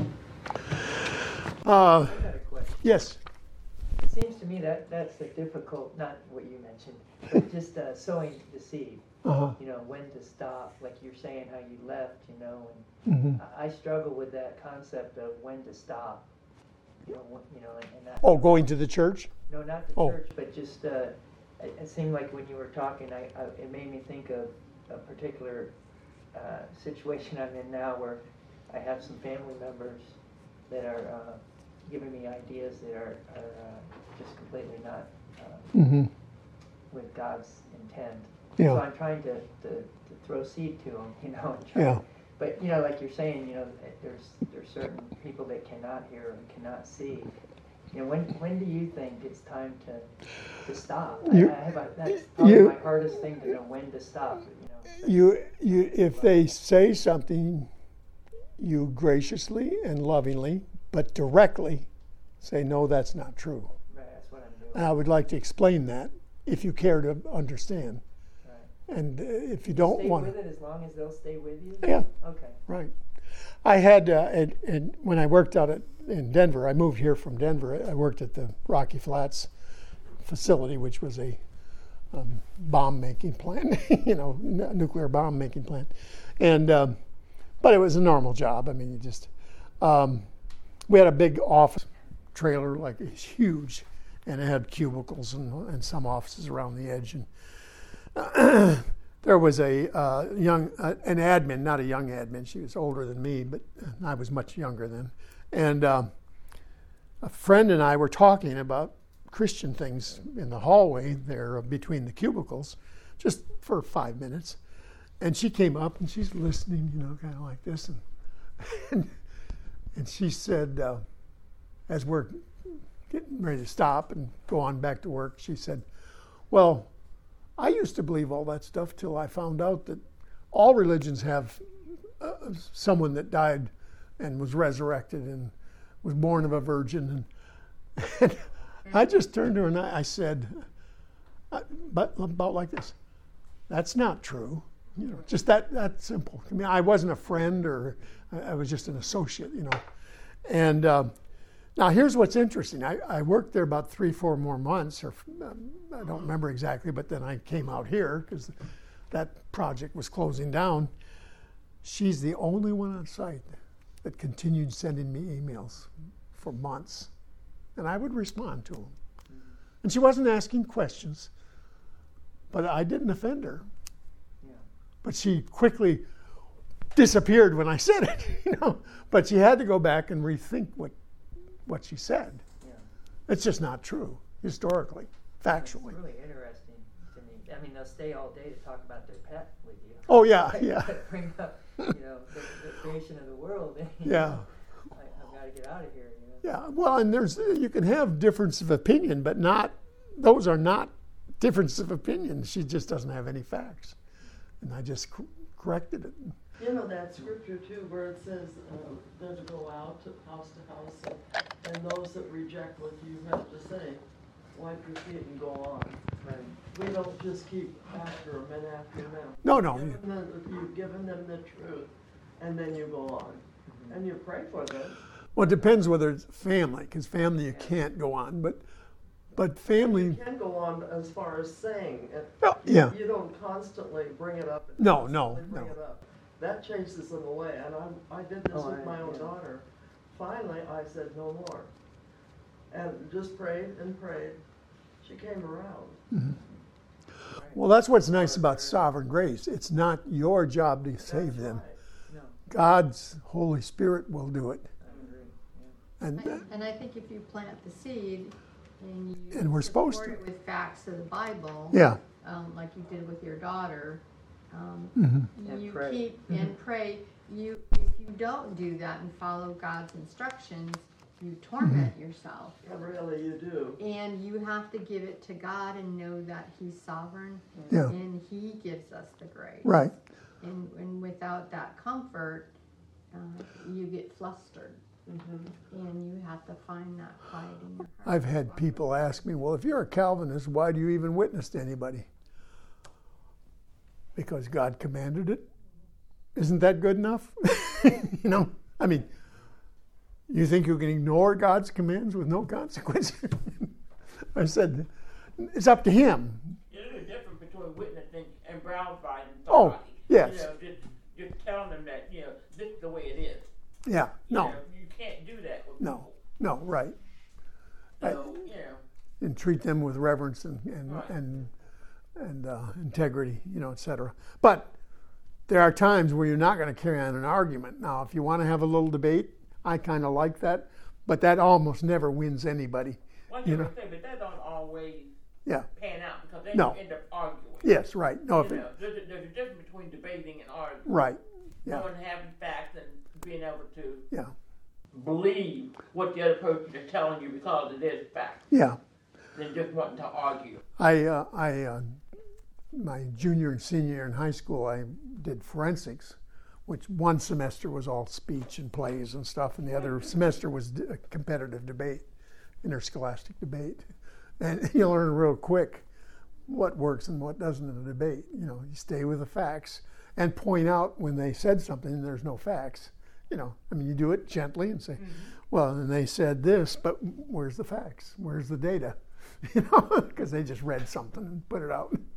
Speaker 1: uh,
Speaker 5: I got a question.
Speaker 1: yes.
Speaker 5: It seems to me that that's the difficult, not what you mentioned, but just uh, sowing the seed.
Speaker 1: Uh-huh.
Speaker 5: You know, when to stop, like you're saying how you left, you know, and
Speaker 1: Mm-hmm.
Speaker 5: I I struggle with that concept of when to stop. You know, when, you know, and, and that.
Speaker 1: Oh, going to the church?
Speaker 5: No, not the
Speaker 1: Oh.
Speaker 5: church, but just uh, it, it seemed like when you were talking, I, I it made me think of a particular uh, situation I'm in now, where I have some family members that are uh, giving me ideas that are, are uh, just completely not uh,
Speaker 1: Mm-hmm.
Speaker 5: with God's intent.
Speaker 1: Yeah.
Speaker 5: So I'm trying to, to, to throw seed to them, you know. And try,
Speaker 1: Yeah.
Speaker 5: But you know, like you're saying, you know, there's there's certain people that cannot hear and cannot see. You know, when when do you think it's time to to stop?
Speaker 1: You-
Speaker 5: I, I have a, that's probably
Speaker 1: you-
Speaker 5: my hardest thing to know, when to stop. You know.
Speaker 1: You, you, if they say something, you graciously and lovingly, but directly, say, no, that's not true.
Speaker 5: Right, that's what I'm doing.
Speaker 1: And I would like to explain that if you care to understand.
Speaker 5: Right.
Speaker 1: And uh, if you don't
Speaker 5: Stay
Speaker 1: want
Speaker 5: with it as long as they'll stay with you.
Speaker 1: Yeah,
Speaker 5: Okay.
Speaker 1: right. I had, uh, and, and when I worked out at, in Denver, I moved here from Denver. I worked at the Rocky Flats facility, which was a um, bomb making plant, you know, n- nuclear bomb making plant. And, um, but it was a normal job. I mean, you just, um, we had a big office trailer, like it's huge, and it had cubicles and, and some offices around the edge. And uh, there was a uh, young, uh, an admin, not a young admin. She was older than me, but I was much younger then. And um, a friend and I were talking about Christian things in the hallway there between the cubicles, just for five minutes. And she came up and she's listening, you know, kind of like this. And and, and she said, uh, as we're getting ready to stop and go on back to work, she said, well, I used to believe all that stuff till I found out that all religions have uh, someone that died and was resurrected and was born of a virgin. And, and I just turned to her and I, I said, uh, but about like this, that's not true. You know, just that that simple. I mean, I wasn't a friend, or I, I was just an associate, you know. And uh, now here's what's interesting. I, I worked there about three, four more months, or um, I don't remember exactly, but then I came out here because that project was closing down. She's the only one on site that continued sending me emails for months, and I would respond to them. And she wasn't asking questions, but I didn't offend her. But she quickly disappeared when I said it, you know. But she had to go back and rethink what what she said.
Speaker 5: Yeah.
Speaker 1: It's just not true, historically, factually.
Speaker 5: It's really interesting to me. I mean, they'll stay all day to talk about their pet with you.
Speaker 1: Oh, yeah, yeah.
Speaker 5: Bring up, you know, the, the creation of the world. You
Speaker 1: Yeah.
Speaker 5: know, I, I've got to get out of here. You know?
Speaker 1: Yeah, well, and there's, you can have difference of opinion, but not, those are not difference of opinion. She just doesn't have any facts. And I just cor- corrected it.
Speaker 7: You know that scripture too, where it says uh, they're to go out to house to house, and, and those that reject what you have to say, wipe your feet and go on.
Speaker 5: Right.
Speaker 7: We don't just keep after them and after them.
Speaker 1: No, no.
Speaker 7: You've given them, you've given them the truth, and then you go on, mm-hmm. and you pray for them.
Speaker 1: Well, it depends whether it's family, because family you can't go on, but but family.
Speaker 7: You can go on as far as saying it.
Speaker 1: Oh,
Speaker 7: You-
Speaker 1: yeah.
Speaker 7: You don't constantly bring it up. and
Speaker 1: No, no,
Speaker 7: constantly Bring
Speaker 1: no.
Speaker 7: it up. That chases them away, and I, I did this
Speaker 5: Oh,
Speaker 7: with
Speaker 5: I-
Speaker 7: my own
Speaker 5: yeah.
Speaker 7: daughter. Finally, I said no more. And just prayed and prayed. She came around.
Speaker 1: Well, that's what's nice about sovereign grace. It's not your job to save
Speaker 7: That's
Speaker 1: them.
Speaker 7: right.
Speaker 5: No,
Speaker 1: God's Holy Spirit will do it.
Speaker 5: I agree. Yeah.
Speaker 1: And uh,
Speaker 6: And and I think if you plant the seed and you
Speaker 1: And we're supposed
Speaker 6: support
Speaker 1: to.
Speaker 6: it with facts of the Bible,
Speaker 1: yeah,
Speaker 6: um, like you did with your daughter, um,
Speaker 1: mhm.
Speaker 5: And
Speaker 6: you
Speaker 5: pray.
Speaker 6: keep and pray. You, if you don't do that and follow God's instructions, you torment
Speaker 1: Mm-hmm.
Speaker 6: yourself.
Speaker 7: Yeah, really, you do.
Speaker 6: And you have to give it to God and know that He's sovereign,
Speaker 1: Yeah.
Speaker 6: and He gives us the grace.
Speaker 1: Right.
Speaker 6: And, and without that comfort, uh, you get flustered,
Speaker 7: Mm-hmm.
Speaker 6: and you have to find that quiet in your heart.
Speaker 1: I've had people ask me, well, if you're a Calvinist, why do you even witness to anybody? Because God commanded it. Isn't that good enough? You know, I mean, you think you can ignore God's commands with no consequence? I said, it's up to Him.
Speaker 4: There's a difference between witnessing and browbeating
Speaker 1: Oh,
Speaker 4: somebody.
Speaker 1: yes.
Speaker 4: You know, just, just telling them that, you know, this is the way it is.
Speaker 1: Yeah,
Speaker 4: You
Speaker 1: no,
Speaker 4: know, you can't do that with
Speaker 1: no,
Speaker 4: people.
Speaker 1: no, right.
Speaker 4: So, you know,
Speaker 1: And treat them with reverence and and
Speaker 4: Right.
Speaker 1: and, and uh, integrity, you know, et cetera. But there are times where you're not going to carry on an argument. Now, if you want to have a little debate, I kind of like that, but that almost never wins anybody.
Speaker 4: one
Speaker 1: You
Speaker 4: thing
Speaker 1: know.
Speaker 4: I say, but that don't always
Speaker 1: Yeah.
Speaker 4: pan out because they
Speaker 1: No.
Speaker 4: end up arguing.
Speaker 1: Yes. Right. No. If
Speaker 4: You
Speaker 1: it,
Speaker 4: know, there's, a, there's a difference between debating and arguing.
Speaker 1: right. Yeah.
Speaker 4: Knowing having facts and being able to
Speaker 1: Yeah.
Speaker 4: believe what the other person is telling you because it is fact,
Speaker 1: Yeah.
Speaker 4: than just wanting to argue.
Speaker 1: I, uh, I, uh, my junior and senior year in high school, I did forensics, which one semester was all speech and plays and stuff, and the other semester was d- competitive debate, interscholastic debate. And you learn real quick what works and what doesn't in a debate. You know, you stay with the facts and point out when they said something and there's no facts. You know, I mean, you do it gently and say, mm-hmm. well, and they said this, but where's the facts? Where's the data? You know, because they just read something and put it out.